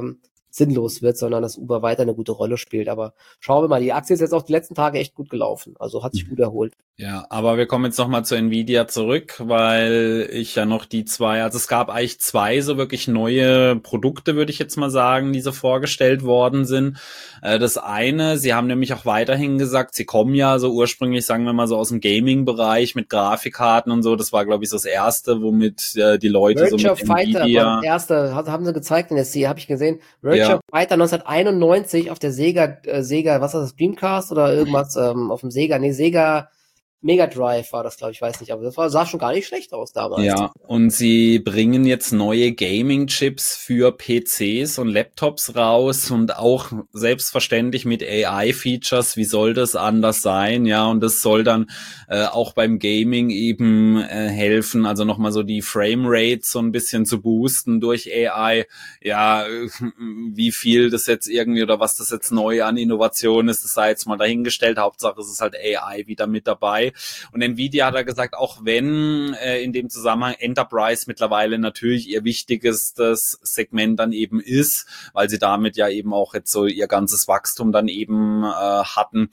sinnlos wird, sondern dass Uber weiter eine gute Rolle spielt. Aber schauen wir mal, die Aktie ist jetzt auch die letzten Tage echt gut gelaufen. Also hat sich gut erholt. Ja, aber wir kommen jetzt nochmal zu Nvidia zurück, weil ich ja noch die zwei, also es gab eigentlich zwei so wirklich neue Produkte, würde ich jetzt mal sagen, die so vorgestellt worden sind. Das eine, sie haben nämlich auch weiterhin gesagt, sie kommen ja so ursprünglich, sagen wir mal so aus dem Gaming-Bereich mit Grafikkarten und so. Das war, glaube ich, so das erste, womit die Leute so Virtua mit Fighter war Nvidia, das erste, haben sie gezeigt in der Serie, habe ich gesehen. ja, Virtua Fighter 1991 auf der Sega, was ist das, Dreamcast oder irgendwas auf dem Sega Mega Drive war das, glaube ich, weiß nicht, aber sah schon gar nicht schlecht aus damals. ja, und sie bringen jetzt neue Gaming-Chips für PCs und Laptops raus und auch selbstverständlich mit AI-Features. Wie soll das anders sein? Ja, und das soll dann auch beim Gaming eben helfen, also nochmal so die Framerate so ein bisschen zu boosten durch AI. Ja, wie viel das jetzt irgendwie oder was das jetzt neu an Innovation ist, das sei jetzt mal dahingestellt. Hauptsache es ist halt AI wieder mit dabei. Und Nvidia hat er gesagt, auch wenn in dem Zusammenhang Enterprise mittlerweile natürlich ihr wichtigstes Segment dann eben ist, weil sie damit ja eben auch jetzt so ihr ganzes Wachstum dann eben hatten,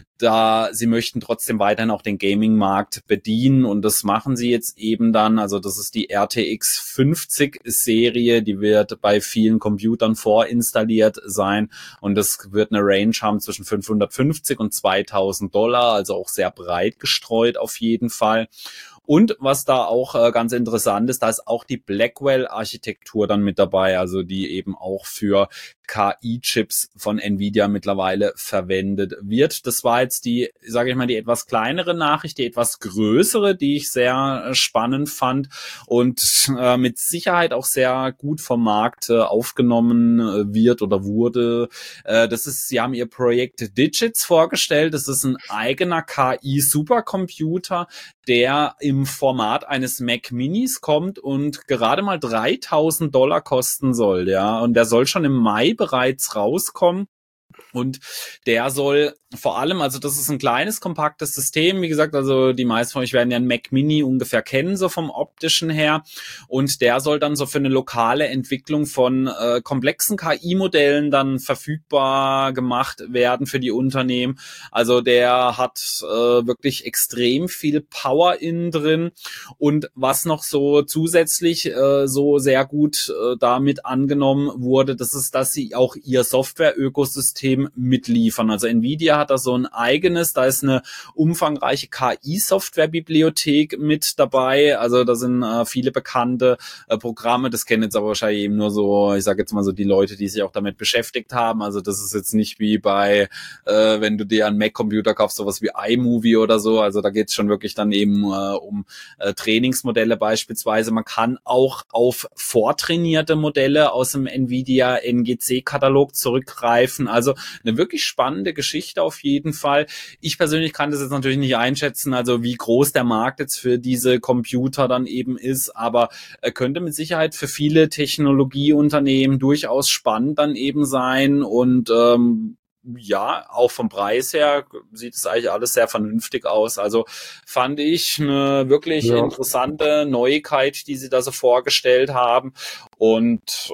da sie möchten trotzdem weiterhin auch den Gaming-Markt bedienen und das machen sie jetzt eben dann, also das ist die RTX 50 Serie, die wird bei vielen Computern vorinstalliert sein und das wird eine Range haben zwischen 550 und $2.000, also auch sehr breit gestreut auf jeden Fall. Und was da auch ganz interessant ist, da ist auch die Blackwell-Architektur dann mit dabei, also die eben auch für KI-Chips von Nvidia mittlerweile verwendet wird. Das war jetzt die, sage ich mal, die etwas kleinere Nachricht, die etwas größere, die ich sehr spannend fand und mit Sicherheit auch sehr gut vom Markt aufgenommen wird oder wurde. Das ist, sie haben ihr Projekt Digits vorgestellt. Das ist ein eigener KI-Supercomputer, der im Format eines Mac Minis kommt und gerade mal $3.000 kosten soll, ja. Und der soll schon im Mai bereits rauskommen. Und der soll vor allem, also das ist ein kleines, kompaktes System, wie gesagt, also die meisten von euch werden ja einen Mac Mini ungefähr kennen, so vom optischen her. Und der soll dann so für eine lokale Entwicklung von komplexen KI-Modellen dann verfügbar gemacht werden für die Unternehmen. Also der hat wirklich extrem viel Power innen drin. Und was noch so zusätzlich so sehr gut damit angenommen wurde, das ist, dass sie auch ihr Software-Ökosystem mitliefern. Also Nvidia hat da so ein eigenes, da ist eine umfangreiche KI-Software-Bibliothek mit dabei. Also da sind viele bekannte Programme, das kennen jetzt aber wahrscheinlich eben nur so, ich sage jetzt mal so die Leute, die sich auch damit beschäftigt haben. Also das ist jetzt nicht wie bei, wenn du dir einen Mac-Computer kaufst, sowas wie iMovie oder so. Also da geht's schon wirklich dann eben um Trainingsmodelle beispielsweise. Man kann auch auf vortrainierte Modelle aus dem Nvidia NGC-Katalog zurückgreifen. Also eine wirklich spannende Geschichte auf jeden Fall. Ich persönlich kann das jetzt natürlich nicht einschätzen, also wie groß der Markt jetzt für diese Computer dann eben ist, aber könnte mit Sicherheit für viele Technologieunternehmen durchaus spannend dann eben sein und ja, auch vom Preis her sieht es eigentlich alles sehr vernünftig aus. Also fand ich eine wirklich interessante Neuigkeit, die sie da so vorgestellt haben und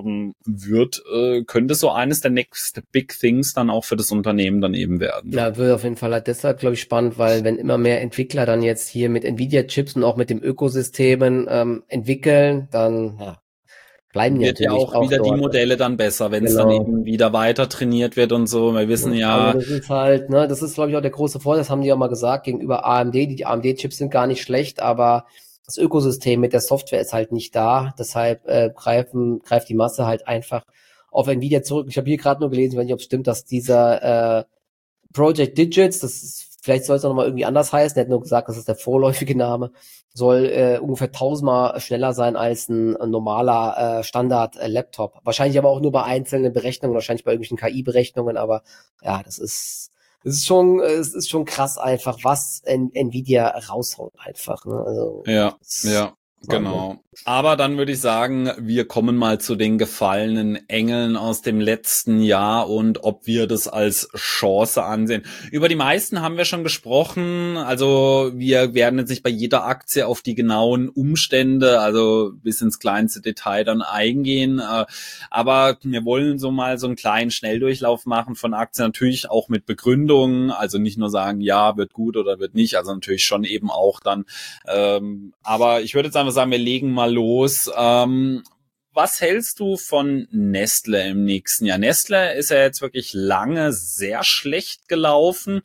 könnte so eines der next big things dann auch für das Unternehmen dann eben werden. Ja, wird auf jeden Fall halt deshalb, glaube ich, spannend, weil wenn immer mehr Entwickler dann jetzt hier mit Nvidia-Chips und auch mit dem Ökosystemen entwickeln, dann bleiben die wird ja natürlich auch wieder dort. Die Modelle dann besser, wenn es dann eben wieder weiter trainiert wird und so. Wir wissen ja. Also das ist halt, ne, das ist, glaube ich, auch der große Vorteil, das haben die ja mal gesagt, gegenüber AMD. Die AMD-Chips sind gar nicht schlecht, aber das Ökosystem mit der Software ist halt nicht da. Deshalb greift die Masse halt einfach auf Nvidia zurück. Ich habe hier gerade nur gelesen, ich weiß nicht, ob es stimmt, dass dieser Project Digits, vielleicht soll es auch nochmal irgendwie anders heißen, er hat nur gesagt, das ist der vorläufige Name, soll ungefähr 1000-mal schneller sein als ein normaler Standard-Laptop. Wahrscheinlich aber auch nur bei einzelnen Berechnungen, wahrscheinlich bei irgendwelchen KI-Berechnungen, aber ja, es ist schon krass einfach, was Nvidia raushaut einfach. Ne? Also, ja. Genau. Aber dann würde ich sagen, wir kommen mal zu den gefallenen Engeln aus dem letzten Jahr und ob wir das als Chance ansehen. Über die meisten haben wir schon gesprochen. Also wir werden jetzt nicht bei jeder Aktie auf die genauen Umstände, also bis ins kleinste Detail dann eingehen. Aber wir wollen so mal so einen kleinen Schnelldurchlauf machen von Aktien, natürlich auch mit Begründungen. Also nicht nur sagen, ja, wird gut oder wird nicht. Also natürlich schon eben auch dann. Aber ich würde jetzt einfach sagen, wir legen mal los. Was hältst du von Nestle im nächsten Jahr? Nestle ist ja jetzt wirklich lange sehr schlecht gelaufen.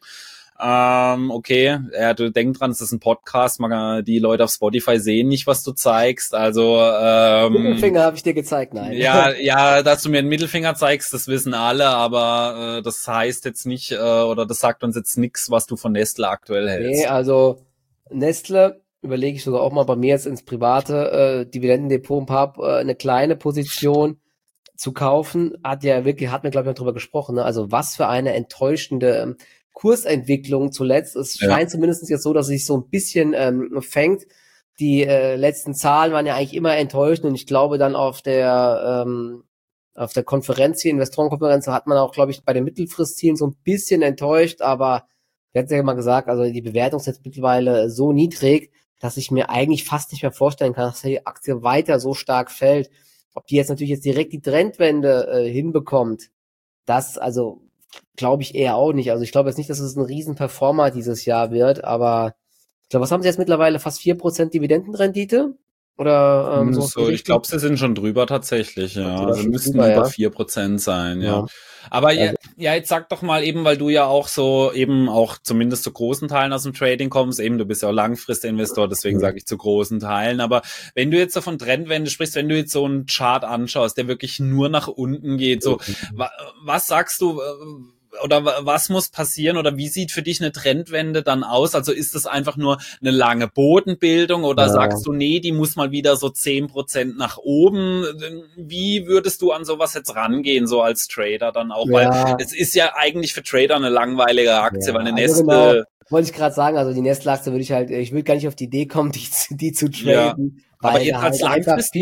Okay, du denk dran, es ist ein Podcast, die Leute auf Spotify sehen nicht, was du zeigst, also Mittelfinger habe ich dir gezeigt, nein. Ja, dass du mir einen Mittelfinger zeigst, das wissen alle, aber das heißt jetzt nicht, oder das sagt uns jetzt nichts, was du von Nestle aktuell hältst. Nee, also Nestle überlege ich sogar auch mal bei mir jetzt ins private Dividendendepot und habe eine kleine Position zu kaufen. Hat mir, glaube ich, darüber gesprochen. Ne? Also was für eine enttäuschende Kursentwicklung zuletzt. Es scheint zumindest jetzt so, dass es sich so ein bisschen fängt. Die letzten Zahlen waren ja eigentlich immer enttäuschend und ich glaube dann auf der Konferenz hier, Investorenkonferenz, hat man auch, glaube ich, bei den Mittelfristzielen so ein bisschen enttäuscht, aber wir hatten ja mal gesagt, also die Bewertung ist jetzt mittlerweile so niedrig, dass ich mir eigentlich fast nicht mehr vorstellen kann, dass die Aktie weiter so stark fällt. Ob die jetzt natürlich jetzt direkt die Trendwende hinbekommt, das also glaube ich eher auch nicht. Also ich glaube jetzt nicht, dass es ein Riesen-Performer dieses Jahr wird, aber ich glaube, was haben sie jetzt mittlerweile? Fast 4% Dividendenrendite? Oder so, ich glaube, sie sind schon drüber tatsächlich, ja. Also müssten drüber, über 4% sein, ja. Aber also, jetzt sag doch mal eben, weil du ja auch so eben auch zumindest zu großen Teilen aus dem Trading kommst, eben du bist ja auch Langfristinvestor, deswegen sage ich zu großen Teilen, aber wenn du jetzt so von Trendwende sprichst, wenn du jetzt so einen Chart anschaust, der wirklich nur nach unten geht, so, was sagst du, oder was muss passieren oder wie sieht für dich eine Trendwende dann aus? Also ist das einfach nur eine lange Bodenbildung oder sagst du, nee, die muss mal wieder so 10% nach oben? Wie würdest du an sowas jetzt rangehen, so als Trader dann auch? Weil es ist ja eigentlich für Trader eine langweilige Aktie, weil eine Nestle... Genau. Wollte ich gerade sagen, also die Nestle-Aktie ich würde gar nicht auf die Idee kommen, die zu traden. Ja, aber jetzt als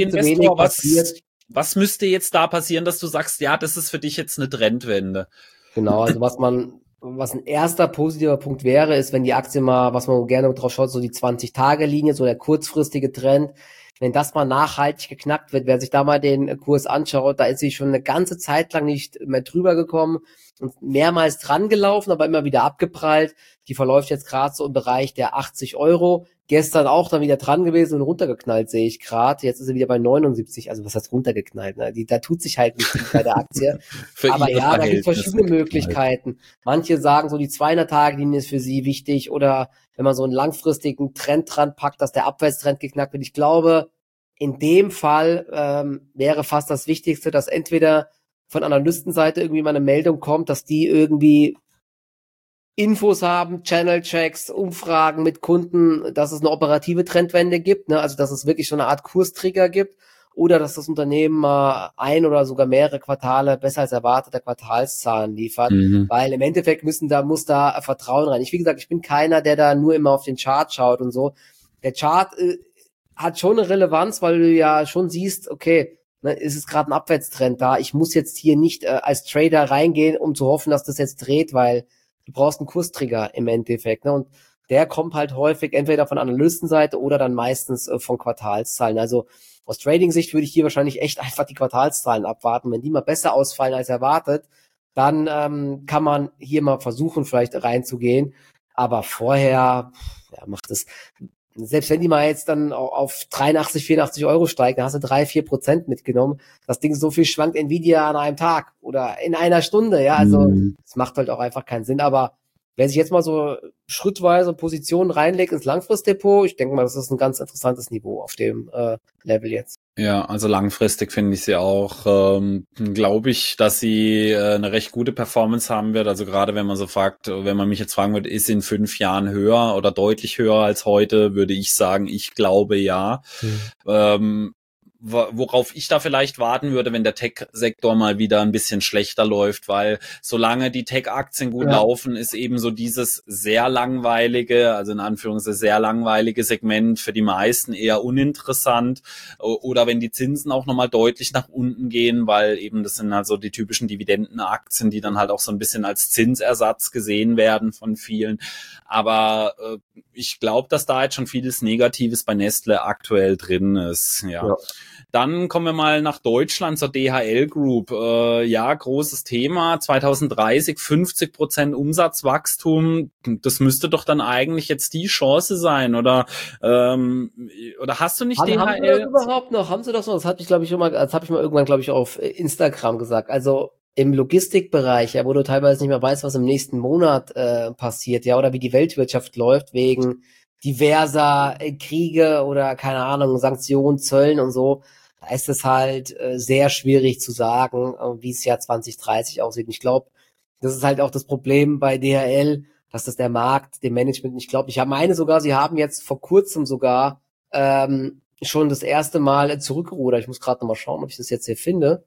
Langfristinvestor, was müsste jetzt da passieren, dass du sagst, ja, das ist für dich jetzt eine Trendwende? Genau, also was ein erster positiver Punkt wäre, ist, wenn die Aktie mal, was man gerne drauf schaut, so die 20-Tage-Linie, so der kurzfristige Trend, wenn das mal nachhaltig geknackt wird, wer sich da mal den Kurs anschaut, da ist sie schon eine ganze Zeit lang nicht mehr drüber gekommen und mehrmals dran gelaufen, aber immer wieder abgeprallt. Die verläuft jetzt gerade so im Bereich der 80 Euro. Gestern auch dann wieder dran gewesen und runtergeknallt, sehe ich gerade. Jetzt ist sie wieder bei 79. Also was heißt runtergeknallt? Ne? Da tut sich halt nicht viel bei der Aktie. Aber ja, da gibt es verschiedene Möglichkeiten. Manche sagen so, die 200-Tage-Linie ist für sie wichtig oder wenn man so einen langfristigen Trend dran packt, dass der Abwärtstrend geknackt wird. Ich glaube, in dem Fall wäre fast das Wichtigste, dass entweder von Analystenseite irgendwie mal eine Meldung kommt, dass die irgendwie Infos haben, Channel-Checks, Umfragen mit Kunden, dass es eine operative Trendwende gibt, ne? Also dass es wirklich so eine Art Kurstrigger gibt oder dass das Unternehmen mal ein oder sogar mehrere Quartale besser als erwartete Quartalszahlen liefert, weil im Endeffekt muss da Vertrauen rein. Wie gesagt, ich bin keiner, der da nur immer auf den Chart schaut und so. Der Chart hat schon eine Relevanz, weil du ja schon siehst, okay, ne, ist es gerade ein Abwärtstrend da. Ich muss jetzt hier nicht als Trader reingehen, um zu hoffen, dass das jetzt dreht, weil du brauchst einen Kurstrigger im Endeffekt, ne? Und der kommt halt häufig entweder von Analystenseite oder dann meistens von Quartalszahlen. Also aus Trading-Sicht würde ich hier wahrscheinlich echt einfach die Quartalszahlen abwarten. Wenn die mal besser ausfallen als erwartet, dann kann man hier mal versuchen, vielleicht reinzugehen. Aber vorher macht es, selbst wenn die mal jetzt dann auf 83, 84 Euro steigt, dann hast du 3-4% mitgenommen. Das Ding so viel schwankt Nvidia an einem Tag oder in einer Stunde, ja, also es macht halt auch einfach keinen Sinn, aber wer sich jetzt mal so schrittweise Positionen reinlegt ins Langfristdepot, ich denke mal, das ist ein ganz interessantes Niveau auf dem Level jetzt. Ja, also langfristig finde ich sie auch, glaube ich, dass sie eine recht gute Performance haben wird. Also gerade wenn man so fragt, wenn man mich jetzt fragen würde, ist sie in 5 Jahren höher oder deutlich höher als heute, würde ich sagen, ich glaube ja. Worauf ich da vielleicht warten würde, wenn der Tech-Sektor mal wieder ein bisschen schlechter läuft, weil solange die Tech-Aktien gut laufen, ist eben so dieses sehr langweilige, also in Anführungszeichen sehr langweilige Segment für die meisten eher uninteressant. Oder wenn die Zinsen auch nochmal deutlich nach unten gehen, weil eben das sind also die typischen Dividendenaktien, die dann halt auch so ein bisschen als Zinsersatz gesehen werden von vielen. Aber ich glaube, dass da jetzt schon vieles Negatives bei Nestle aktuell drin ist. Ja. Dann kommen wir mal nach Deutschland zur DHL Group. Ja, großes Thema. 2030 50% Umsatzwachstum. Das müsste doch dann eigentlich jetzt die Chance sein, oder hast du nicht DHL? Haben sie das überhaupt noch? Haben sie das noch? Das habe ich, glaube ich, mal irgendwann, glaube ich, auf Instagram gesagt. Also im Logistikbereich, ja, wo du teilweise nicht mehr weißt, was im nächsten Monat passiert, ja, oder wie die Weltwirtschaft läuft, wegen diverser Kriege oder, keine Ahnung, Sanktionen, Zöllen und so. Da ist es halt sehr schwierig zu sagen, wie es Jahr 2030 aussieht. Und ich glaube, das ist halt auch das Problem bei DHL, dass das der Markt, dem Management nicht glaubt. Ich meine sogar, sie haben jetzt vor kurzem sogar schon das erste Mal zurückgerudert. Ich muss gerade nochmal schauen, ob ich das jetzt hier finde.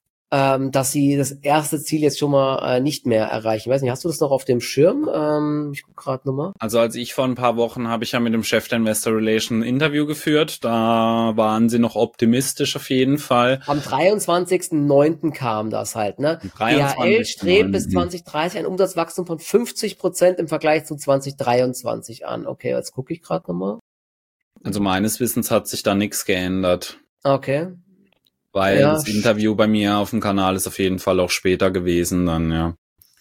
Dass sie das erste Ziel jetzt schon mal nicht mehr erreichen. Ich weiß nicht, hast du das noch auf dem Schirm? Ich gucke gerade nochmal. Also als ich vor ein paar Wochen habe ich ja mit dem Chef der Investor Relation ein Interview geführt. Da waren sie noch optimistisch auf jeden Fall. Am 23.09. kam das halt, ne? DHL strebt bis 2030 ein Umsatzwachstum von 50% im Vergleich zu 2023 an. Okay, jetzt gucke ich gerade nochmal. Also meines Wissens hat sich da nichts geändert. Okay. Weil das Interview bei mir auf dem Kanal ist auf jeden Fall auch später gewesen dann, ja.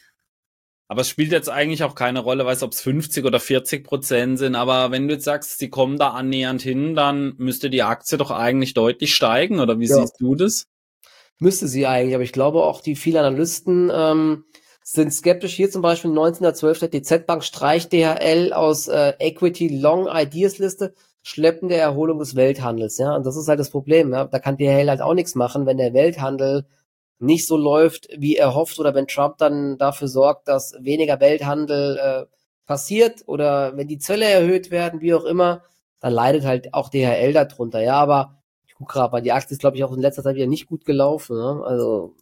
Aber es spielt jetzt eigentlich auch keine Rolle, weiß ob es 50 oder 40% sind, aber wenn du jetzt sagst, sie kommen da annähernd hin, dann müsste die Aktie doch eigentlich deutlich steigen, oder wie siehst du das? Müsste sie eigentlich, aber ich glaube auch, die vielen Analysten sind skeptisch. Hier zum Beispiel 19.12. die Z-Bank streicht DHL aus Equity Long Ideas Liste, schleppende Erholung des Welthandels, ja, und das ist halt das Problem, ja, da kann DHL halt auch nichts machen, wenn der Welthandel nicht so läuft, wie er hofft, oder wenn Trump dann dafür sorgt, dass weniger Welthandel passiert, oder wenn die Zölle erhöht werden, wie auch immer, dann leidet halt auch DHL darunter, ja, aber ich gucke gerade mal, die Aktie ist, glaube ich, auch in letzter Zeit wieder nicht gut gelaufen, ne? Also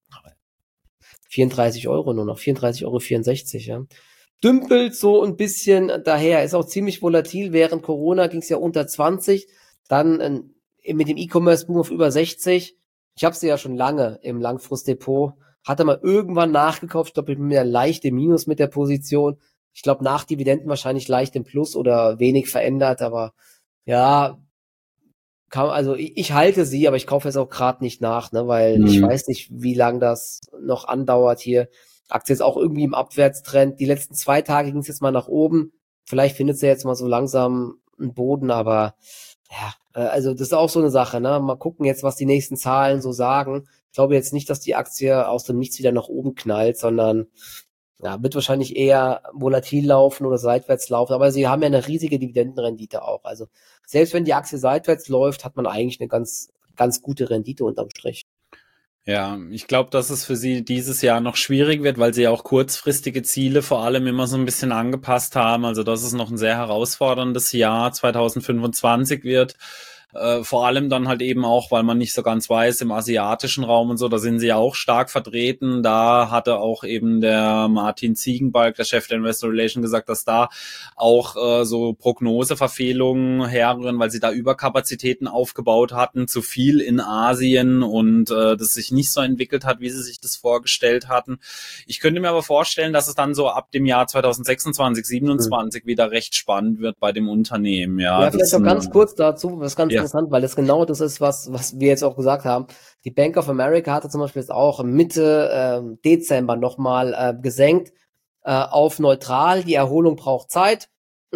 34 Euro nur noch, 34,64 Euro, ja. Dümpelt so ein bisschen daher, ist auch ziemlich volatil. Während Corona ging es ja unter 20, dann mit dem E-Commerce-Boom auf über 60. Ich habe sie ja schon lange im Langfristdepot, Hat er mal irgendwann nachgekauft. Ich glaube, ich bin mir leicht im Minus mit der Position. Ich glaube, nach Dividenden wahrscheinlich leicht im Plus oder wenig verändert, aber ja, also ich halte sie, aber ich kaufe jetzt auch gerade nicht nach, ne, weil ich weiß nicht, wie lange das noch andauert hier. Aktie ist auch irgendwie im Abwärtstrend. Die letzten 2 Tage ging es jetzt mal nach oben. Vielleicht findet sie jetzt mal so langsam einen Boden, aber ja, also das ist auch so eine Sache, ne? Mal gucken jetzt, was die nächsten Zahlen so sagen. Ich glaube jetzt nicht, dass die Aktie aus dem Nichts wieder nach oben knallt, sondern ja, wird wahrscheinlich eher volatil laufen oder seitwärts laufen. Aber sie haben ja eine riesige Dividendenrendite auch. Also selbst wenn die Aktie seitwärts läuft, hat man eigentlich eine ganz, ganz gute Rendite unterm Strich. Ja, ich glaube, dass es für sie dieses Jahr noch schwierig wird, weil sie ja auch kurzfristige Ziele vor allem immer so ein bisschen angepasst haben. Also dass es noch ein sehr herausforderndes Jahr 2025 wird. Vor allem dann halt eben auch, weil man nicht so ganz weiß, im asiatischen Raum und so, da sind sie ja auch stark vertreten. Da hatte auch eben der Martin Ziegenbalg, der Chef der Investor Relations, gesagt, dass da auch so Prognoseverfehlungen herrühren, weil sie da Überkapazitäten aufgebaut hatten, zu viel in Asien und das sich nicht so entwickelt hat, wie sie sich das vorgestellt hatten. Ich könnte mir aber vorstellen, dass es dann so ab dem Jahr 2026, 27 wieder recht spannend wird bei dem Unternehmen. Ja, vielleicht noch ganz kurz dazu, was ganz interessant, weil das genau das ist, was wir jetzt auch gesagt haben. Die Bank of America hatte zum Beispiel jetzt auch Mitte Dezember nochmal gesenkt auf neutral. Die Erholung braucht Zeit.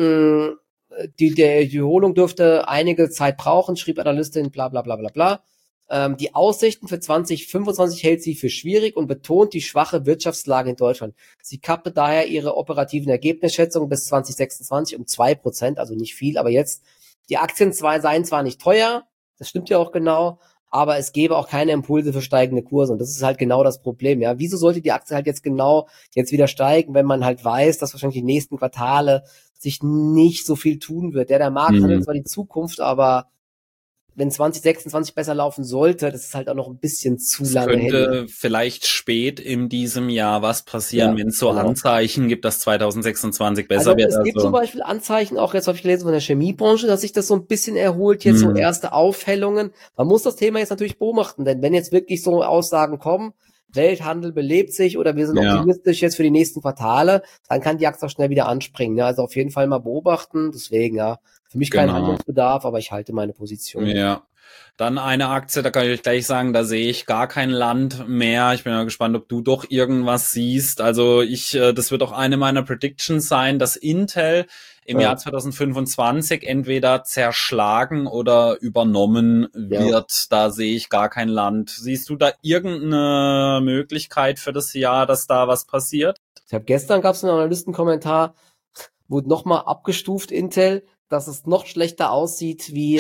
Die Erholung dürfte einige Zeit brauchen, schrieb Analystin, bla bla bla bla bla. Die Aussichten für 2025 hält sie für schwierig und betont die schwache Wirtschaftslage in Deutschland. Sie kappte daher ihre operativen Ergebnisschätzungen bis 2026 um 2%, also nicht viel, aber jetzt, die Aktien seien zwar nicht teuer, das stimmt ja auch genau, aber es gäbe auch keine Impulse für steigende Kurse und das ist halt genau das Problem, ja. Wieso sollte die Aktie halt jetzt wieder steigen, wenn man halt weiß, dass wahrscheinlich die nächsten Quartale sich nicht so viel tun wird? Der Markt handelt zwar die Zukunft, aber wenn 2026 besser laufen sollte, das ist halt auch noch ein bisschen zu lange hin. Es könnte vielleicht spät in diesem Jahr was passieren, wenn es so Anzeichen gibt, dass 2026 besser wird. Es gibt zum Beispiel Anzeichen, auch jetzt habe ich gelesen von der Chemiebranche, dass sich das so ein bisschen erholt, jetzt so erste Aufhellungen. Man muss das Thema jetzt natürlich beobachten, denn wenn jetzt wirklich so Aussagen kommen, Welthandel belebt sich oder wir sind optimistisch jetzt für die nächsten Quartale, dann kann die Aktie auch schnell wieder anspringen. Ja, also auf jeden Fall mal beobachten, deswegen für mich kein Handlungsbedarf, aber ich halte meine Position. Ja. Dann eine Aktie, da kann ich gleich sagen, da sehe ich gar kein Land mehr. Ich bin ja gespannt, ob du doch irgendwas siehst. Also das wird auch eine meiner Predictions sein, dass Intel im Jahr 2025 entweder zerschlagen oder übernommen wird. Da sehe ich gar kein Land. Siehst du da irgendeine Möglichkeit für das Jahr, dass da was passiert? Gestern gab es einen Analystenkommentar, wurde nochmal abgestuft, Intel, dass es noch schlechter aussieht, wie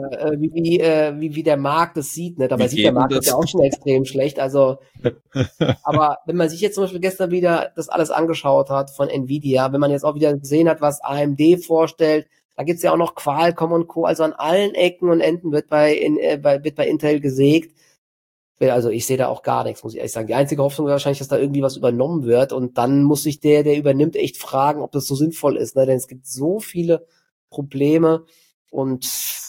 der Markt es sieht. Ne? Dabei sieht der Markt das ja auch schon extrem schlecht. Also, aber wenn man sich jetzt zum Beispiel gestern wieder das alles angeschaut hat von Nvidia, wenn man jetzt auch wieder gesehen hat, was AMD vorstellt, da gibt's ja auch noch Qualcomm und Co. Also an allen Ecken und Enden wird bei Intel gesägt. Also ich sehe da auch gar nichts, muss ich ehrlich sagen. Die einzige Hoffnung wäre wahrscheinlich, dass da irgendwie was übernommen wird und dann muss sich der übernimmt, echt fragen, ob das so sinnvoll ist. Ne? Denn es gibt so viele Probleme und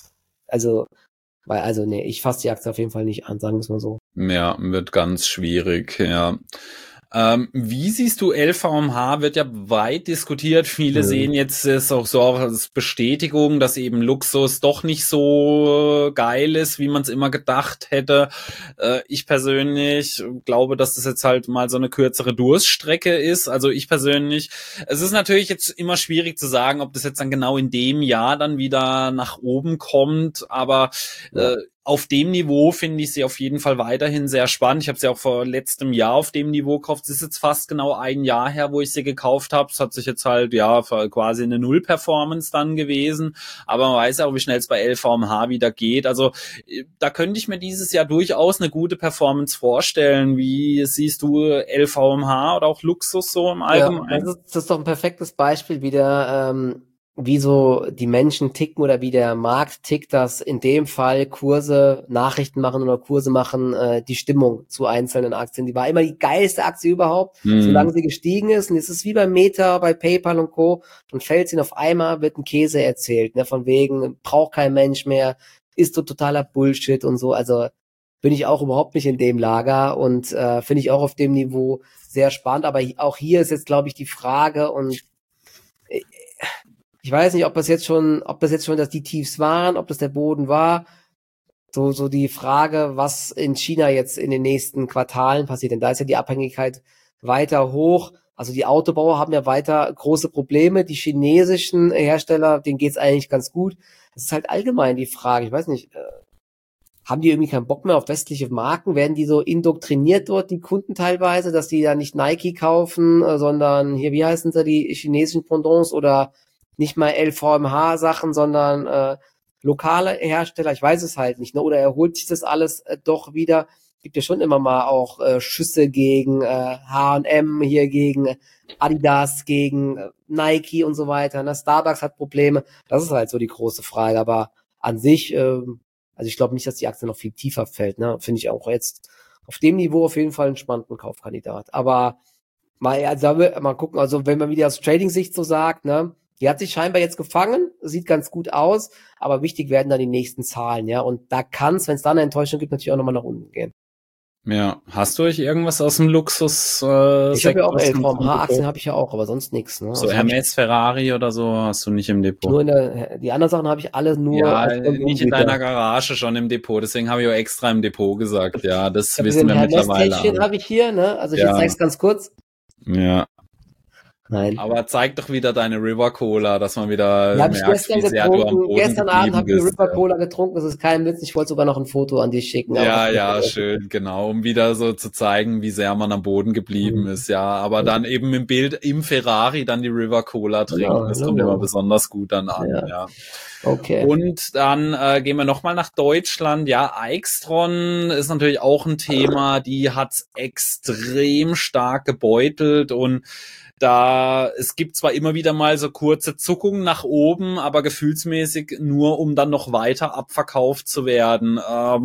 ich fasse die Aktie auf jeden Fall nicht an, sagen wir es mal so. Ja, wird ganz schwierig, ja. Wie siehst du LVMH? Wird ja weit diskutiert. Viele sehen jetzt es auch so als Bestätigung, dass eben Luxus doch nicht so geil ist, wie man es immer gedacht hätte. Ich persönlich glaube, dass das jetzt halt mal so eine kürzere Durststrecke ist. Also ich persönlich, es ist natürlich jetzt immer schwierig zu sagen, ob das jetzt dann genau in dem Jahr dann wieder nach oben kommt, aber auf dem Niveau finde ich sie auf jeden Fall weiterhin sehr spannend. Ich habe sie auch vor letztem Jahr auf dem Niveau gekauft. Es ist jetzt fast genau ein Jahr her, wo ich sie gekauft habe. Es hat sich jetzt halt quasi eine Null-Performance dann gewesen. Aber man weiß ja auch, wie schnell es bei LVMH wieder geht. Also da könnte ich mir dieses Jahr durchaus eine gute Performance vorstellen. Wie siehst du LVMH oder auch Luxus so im Allgemeinen? Ja, das ist doch ein perfektes Beispiel wieder, wie so die Menschen ticken oder wie der Markt tickt, dass in dem Fall Nachrichten machen oder Kurse machen, die Stimmung zu einzelnen Aktien. Die war immer die geilste Aktie überhaupt, solange sie gestiegen ist. Und es ist wie bei Meta, bei PayPal und Co. Und fällt sie auf einmal, wird ein Käse erzählt, ne, von wegen, braucht kein Mensch mehr, ist so totaler Bullshit und so. Also bin ich auch überhaupt nicht in dem Lager und finde ich auch auf dem Niveau sehr spannend. Aber auch hier ist jetzt, glaube ich, die Frage und ich weiß nicht, ob das jetzt schon, dass die Tiefs waren, ob das der Boden war. So die Frage, was in China jetzt in den nächsten Quartalen passiert. Denn da ist ja die Abhängigkeit weiter hoch. Also die Autobauer haben ja weiter große Probleme. Die chinesischen Hersteller, denen geht's eigentlich ganz gut. Das ist halt allgemein die Frage. Ich weiß nicht, haben die irgendwie keinen Bock mehr auf westliche Marken? Werden die so indoktriniert dort, die Kunden teilweise, dass die da nicht Nike kaufen, sondern hier, wie heißen sie, die chinesischen Pendants oder nicht mal LVMH-Sachen, sondern lokale Hersteller? Ich weiß es halt nicht. Ne? Oder erholt sich das alles doch wieder? Gibt ja schon immer mal auch Schüsse gegen H&M, hier gegen Adidas, gegen Nike und so weiter. Ne? Starbucks hat Probleme. Das ist halt so die große Frage. Aber an sich, also ich glaube nicht, dass die Aktie noch viel tiefer fällt. Ne? Finde ich auch jetzt auf dem Niveau auf jeden Fall einen spannenden Kaufkandidat. Aber mal gucken, also wenn man wieder aus Trading-Sicht so sagt, ne, die hat sich scheinbar jetzt gefangen, sieht ganz gut aus, aber wichtig werden dann die nächsten Zahlen, ja. Und da kann es, wenn es da eine Enttäuschung gibt, natürlich auch nochmal nach unten gehen. Ja, hast du euch irgendwas aus dem Luxus ich habe ja auch LVMH-Aktien, habe ich ja auch, aber sonst nichts. Ne? So also Hermes, Ferrari oder so hast du nicht im Depot? Nur die anderen Sachen habe ich alle nur als nicht in deiner Garage, schon im Depot. Deswegen habe ich auch extra im Depot gesagt. Ja, das wissen wir mittlerweile. Hermes-Täschchen habe ich hier, ne? Also ich zeige es ganz kurz. Ja. Nein. Aber zeig doch wieder deine River Cola, dass man wieder merkt, wie sehr du am Boden gestern Abend habe ich River Cola getrunken, das ist kein Witz, ich wollte sogar noch ein Foto an dich schicken. Ja, schön, genau, um wieder so zu zeigen, wie sehr man am Boden geblieben ist, ja. Aber dann eben im Bild im Ferrari dann die River Cola trinken, das kommt immer besonders gut dann an, ja. Okay. Und dann gehen wir nochmal nach Deutschland. Ja, Aixtron ist natürlich auch ein Thema, die hat's extrem stark gebeutelt und es gibt zwar immer wieder mal so kurze Zuckungen nach oben, aber gefühlsmäßig nur, um dann noch weiter abverkauft zu werden.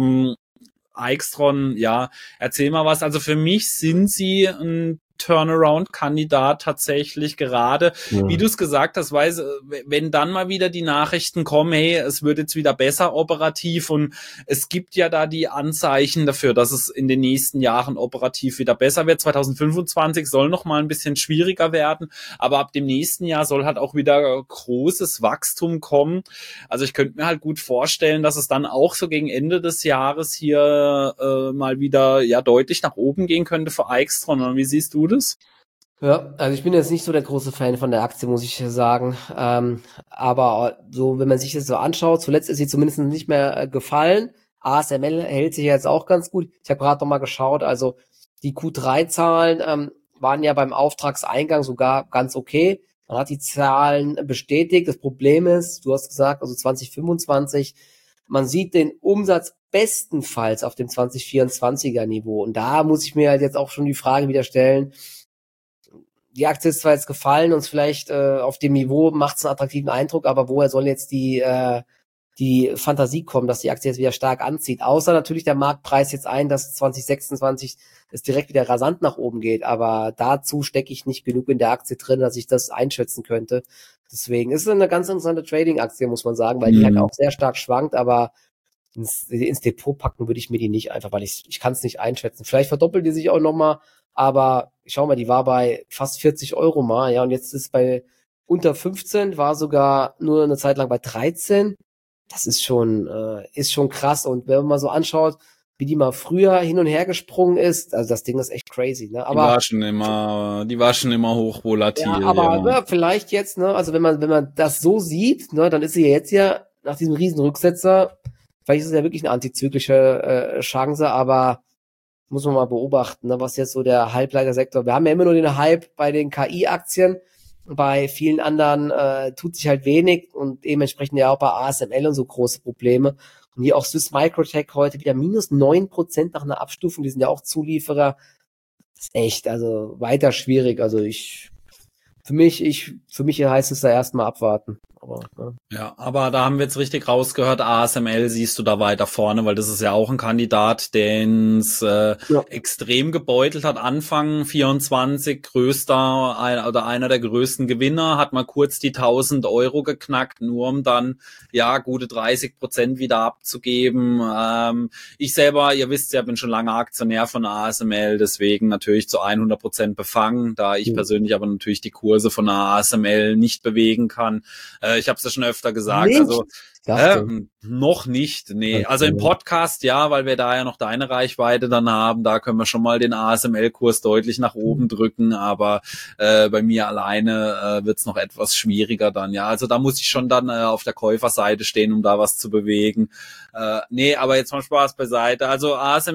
Aixtron, ja, erzähl mal was. Also für mich sind sie ein Turnaround-Kandidat tatsächlich gerade, wie du es gesagt hast, wenn dann mal wieder die Nachrichten kommen, hey, es wird jetzt wieder besser operativ und es gibt ja da die Anzeichen dafür, dass es in den nächsten Jahren operativ wieder besser wird. 2025 soll noch mal ein bisschen schwieriger werden, aber ab dem nächsten Jahr soll halt auch wieder großes Wachstum kommen. Also ich könnte mir halt gut vorstellen, dass es dann auch so gegen Ende des Jahres hier mal wieder deutlich nach oben gehen könnte für Aixtron. Und wie siehst du das? Ja, also ich bin jetzt nicht so der große Fan von der Aktie, muss ich sagen. Aber so, wenn man sich das so anschaut, zuletzt ist sie zumindest nicht mehr gefallen. ASML hält sich jetzt auch ganz gut. Ich habe gerade noch mal geschaut, also die Q3-Zahlen waren ja beim Auftragseingang sogar ganz okay. Man hat die Zahlen bestätigt. Das Problem ist, du hast gesagt, also 2025, man sieht den Umsatz bestenfalls auf dem 2024er Niveau. Und da muss ich mir halt jetzt auch schon die Frage wieder stellen, die Aktie ist zwar jetzt gefallen und vielleicht auf dem Niveau macht es einen attraktiven Eindruck, aber woher soll jetzt die Fantasie kommen, dass die Aktie jetzt wieder stark anzieht? Außer natürlich der Marktpreis jetzt ein, dass 2026 es direkt wieder rasant nach oben geht, aber dazu stecke ich nicht genug in der Aktie drin, dass ich das einschätzen könnte. Deswegen ist es eine ganz interessante Trading-Aktie, muss man sagen, weil die halt auch sehr stark schwankt, aber ins Depot packen würde ich mir die nicht einfach, weil ich kann es nicht einschätzen. Vielleicht verdoppelt die sich auch nochmal, aber schau mal, die war bei fast 40 Euro mal, ja, und jetzt ist bei unter 15, war sogar nur eine Zeit lang bei 13. Das ist schon krass. Und wenn man mal so anschaut, wie die mal früher hin und her gesprungen ist, also das Ding ist echt crazy, ne? Aber die war schon immer hochvolatil. Ja, aber ne, vielleicht jetzt, ne, also wenn man das so sieht, ne, dann ist sie jetzt ja nach diesem riesen Rücksetzer, vielleicht ist es ja wirklich eine antizyklische Chance, aber muss man mal beobachten, ne, was jetzt so der Halbleitersektor, wir haben ja immer nur den Hype bei den KI-Aktien, bei vielen anderen tut sich halt wenig und dementsprechend ja auch bei ASML und so große Probleme. Und hier auch Swiss Microtech heute wieder minus 9% nach einer Abstufung, die sind ja auch Zulieferer. Das ist echt, also weiter schwierig. Also für mich heißt es da erstmal abwarten. Aber, ne? Ja, aber da haben wir jetzt richtig rausgehört, ASML siehst du da weiter vorne, weil das ist ja auch ein Kandidat, den es Ja. extrem gebeutelt hat. Anfang 24, einer der größten Gewinner, hat mal kurz die 1.000 € geknackt, nur um dann ja gute 30% wieder abzugeben. Ich selber, ihr wisst ja, bin schon lange Aktionär von ASML, deswegen natürlich zu 100% befangen, da ich persönlich aber natürlich die Kurse von ASML nicht bewegen kann. Ich habe es ja schon öfter gesagt, Nicht? also Dachte. noch nicht, nee. Also im Okay. Podcast ja, weil wir da ja noch deine Reichweite dann haben, da können wir schon mal den ASML-Kurs deutlich nach oben drücken, aber bei mir alleine wird's noch etwas schwieriger dann, ja. Also da muss ich schon dann auf der Käuferseite stehen, um da was zu bewegen. Nee, aber jetzt mal Spaß beiseite. Also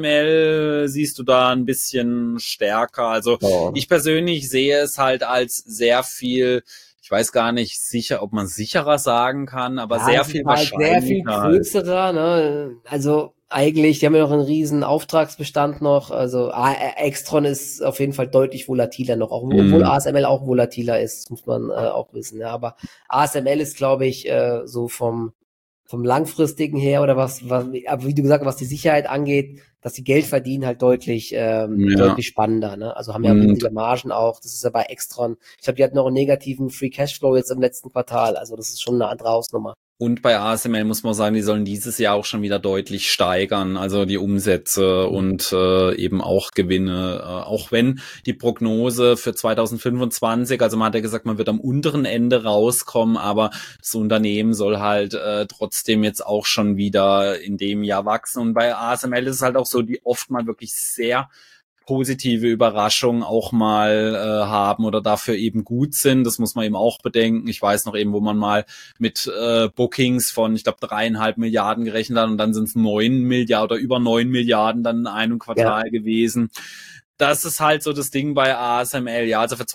ASML siehst du da ein bisschen stärker. Also Ja. ich persönlich sehe es halt als sehr viel, ich weiß gar nicht sicher, ob man sicherer sagen kann, aber Ja, sehr es ist viel halt sehr viel wahrscheinlicher halt. größerer, ne? Also eigentlich, die haben ja noch einen riesen Auftragsbestand noch. Also Extron ist auf jeden Fall deutlich volatiler noch, auch obwohl ASML auch volatiler ist, muss man auch wissen. Ja, aber ASML ist, glaube ich, so vom langfristigen her oder aber wie du gesagt hast, was die Sicherheit angeht, dass die Geld verdienen, halt deutlich Ja. deutlich spannender. Ne? Also haben ja Und riesige Margen auch. Das ist ja bei Extron. Ich glaube, die hatten noch einen negativen Free Cashflow jetzt im letzten Quartal. Also das ist schon eine andere Hausnummer. Und bei ASML muss man sagen, die sollen dieses Jahr auch schon wieder deutlich steigern, also die Umsätze und eben auch Gewinne, auch wenn die Prognose für 2025, also man hat ja gesagt, man wird am unteren Ende rauskommen, aber das Unternehmen soll halt trotzdem jetzt auch schon wieder in dem Jahr wachsen. Und bei ASML ist es halt auch so, die oft mal wirklich sehr positive Überraschungen auch mal haben oder dafür eben gut sind. Das muss man eben auch bedenken. Ich weiß noch eben, wo man mal mit Bookings von, ich glaube, 3,5 Milliarden gerechnet hat und dann sind es 9 Milliarden oder über 9 Milliarden dann in einem Quartal gewesen. Das ist halt so das Ding bei ASML. Ja, also für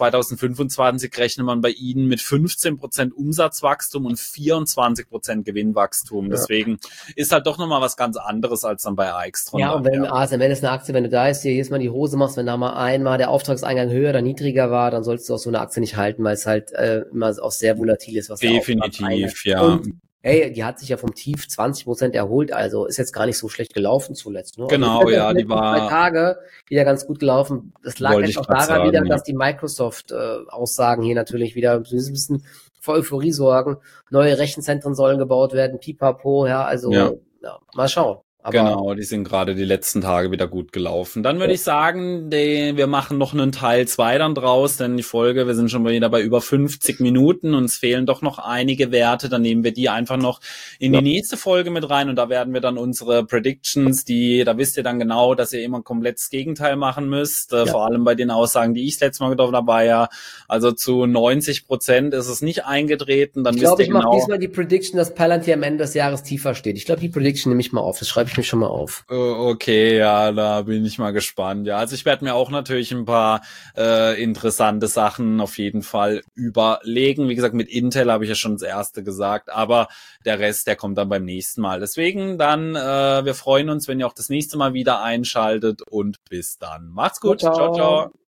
2025 rechnet man bei ihnen mit 15% Umsatzwachstum und 24% Gewinnwachstum. Ja. Deswegen ist halt doch nochmal was ganz anderes als dann bei AXtron. Ja, und wenn ASML ist eine Aktie, wenn du da ist, dir jedes Mal die Hose machst, wenn da mal einmal der Auftragseingang höher oder niedriger war, dann solltest du auch so eine Aktie nicht halten, weil es halt immer auch sehr volatil ist, was Definitiv, ja. Und hey, die hat sich ja vom Tief 20% erholt, also ist jetzt gar nicht so schlecht gelaufen zuletzt. Ne? Genau, also ja, die die war 2 Tage wieder ganz gut gelaufen. Das lag Wollte jetzt ich auch grad daran sagen, wieder, ja. dass die Microsoft-Aussagen hier natürlich wieder ein bisschen für Euphorie sorgen. Neue Rechenzentren sollen gebaut werden, pipapo, ja, also Ja. ja, mal schauen. Aber Genau, die sind gerade die letzten Tage wieder gut gelaufen. Dann würde ich sagen, wir machen noch einen Teil 2 dann draus, denn die Folge, wir sind schon wieder bei über 50 Minuten, uns fehlen doch noch einige Werte, dann nehmen wir die einfach noch in die nächste Folge mit rein und da werden wir dann unsere Predictions, da wisst ihr dann genau, dass ihr immer komplett das Gegenteil machen müsst, vor allem bei den Aussagen, die ich das letzte Mal getroffen habe, war ja, also zu 90% ist es nicht eingetreten, dann ich glaube, ich wisst ihr mache genau. diesmal die Prediction, dass Palantir am Ende des Jahres tiefer steht. Ich glaube, die Prediction nehme ich mal auf. Das schreibe ich mir schon mal auf. Okay, ja, da bin ich mal gespannt. Ja, also ich werde mir auch natürlich ein paar interessante Sachen auf jeden Fall überlegen. Wie gesagt, mit Intel habe ich ja schon das erste gesagt, aber der Rest, der kommt dann beim nächsten Mal. Deswegen dann, wir freuen uns, wenn ihr auch das nächste Mal wieder einschaltet und bis dann. Macht's gut. Ciao, ciao.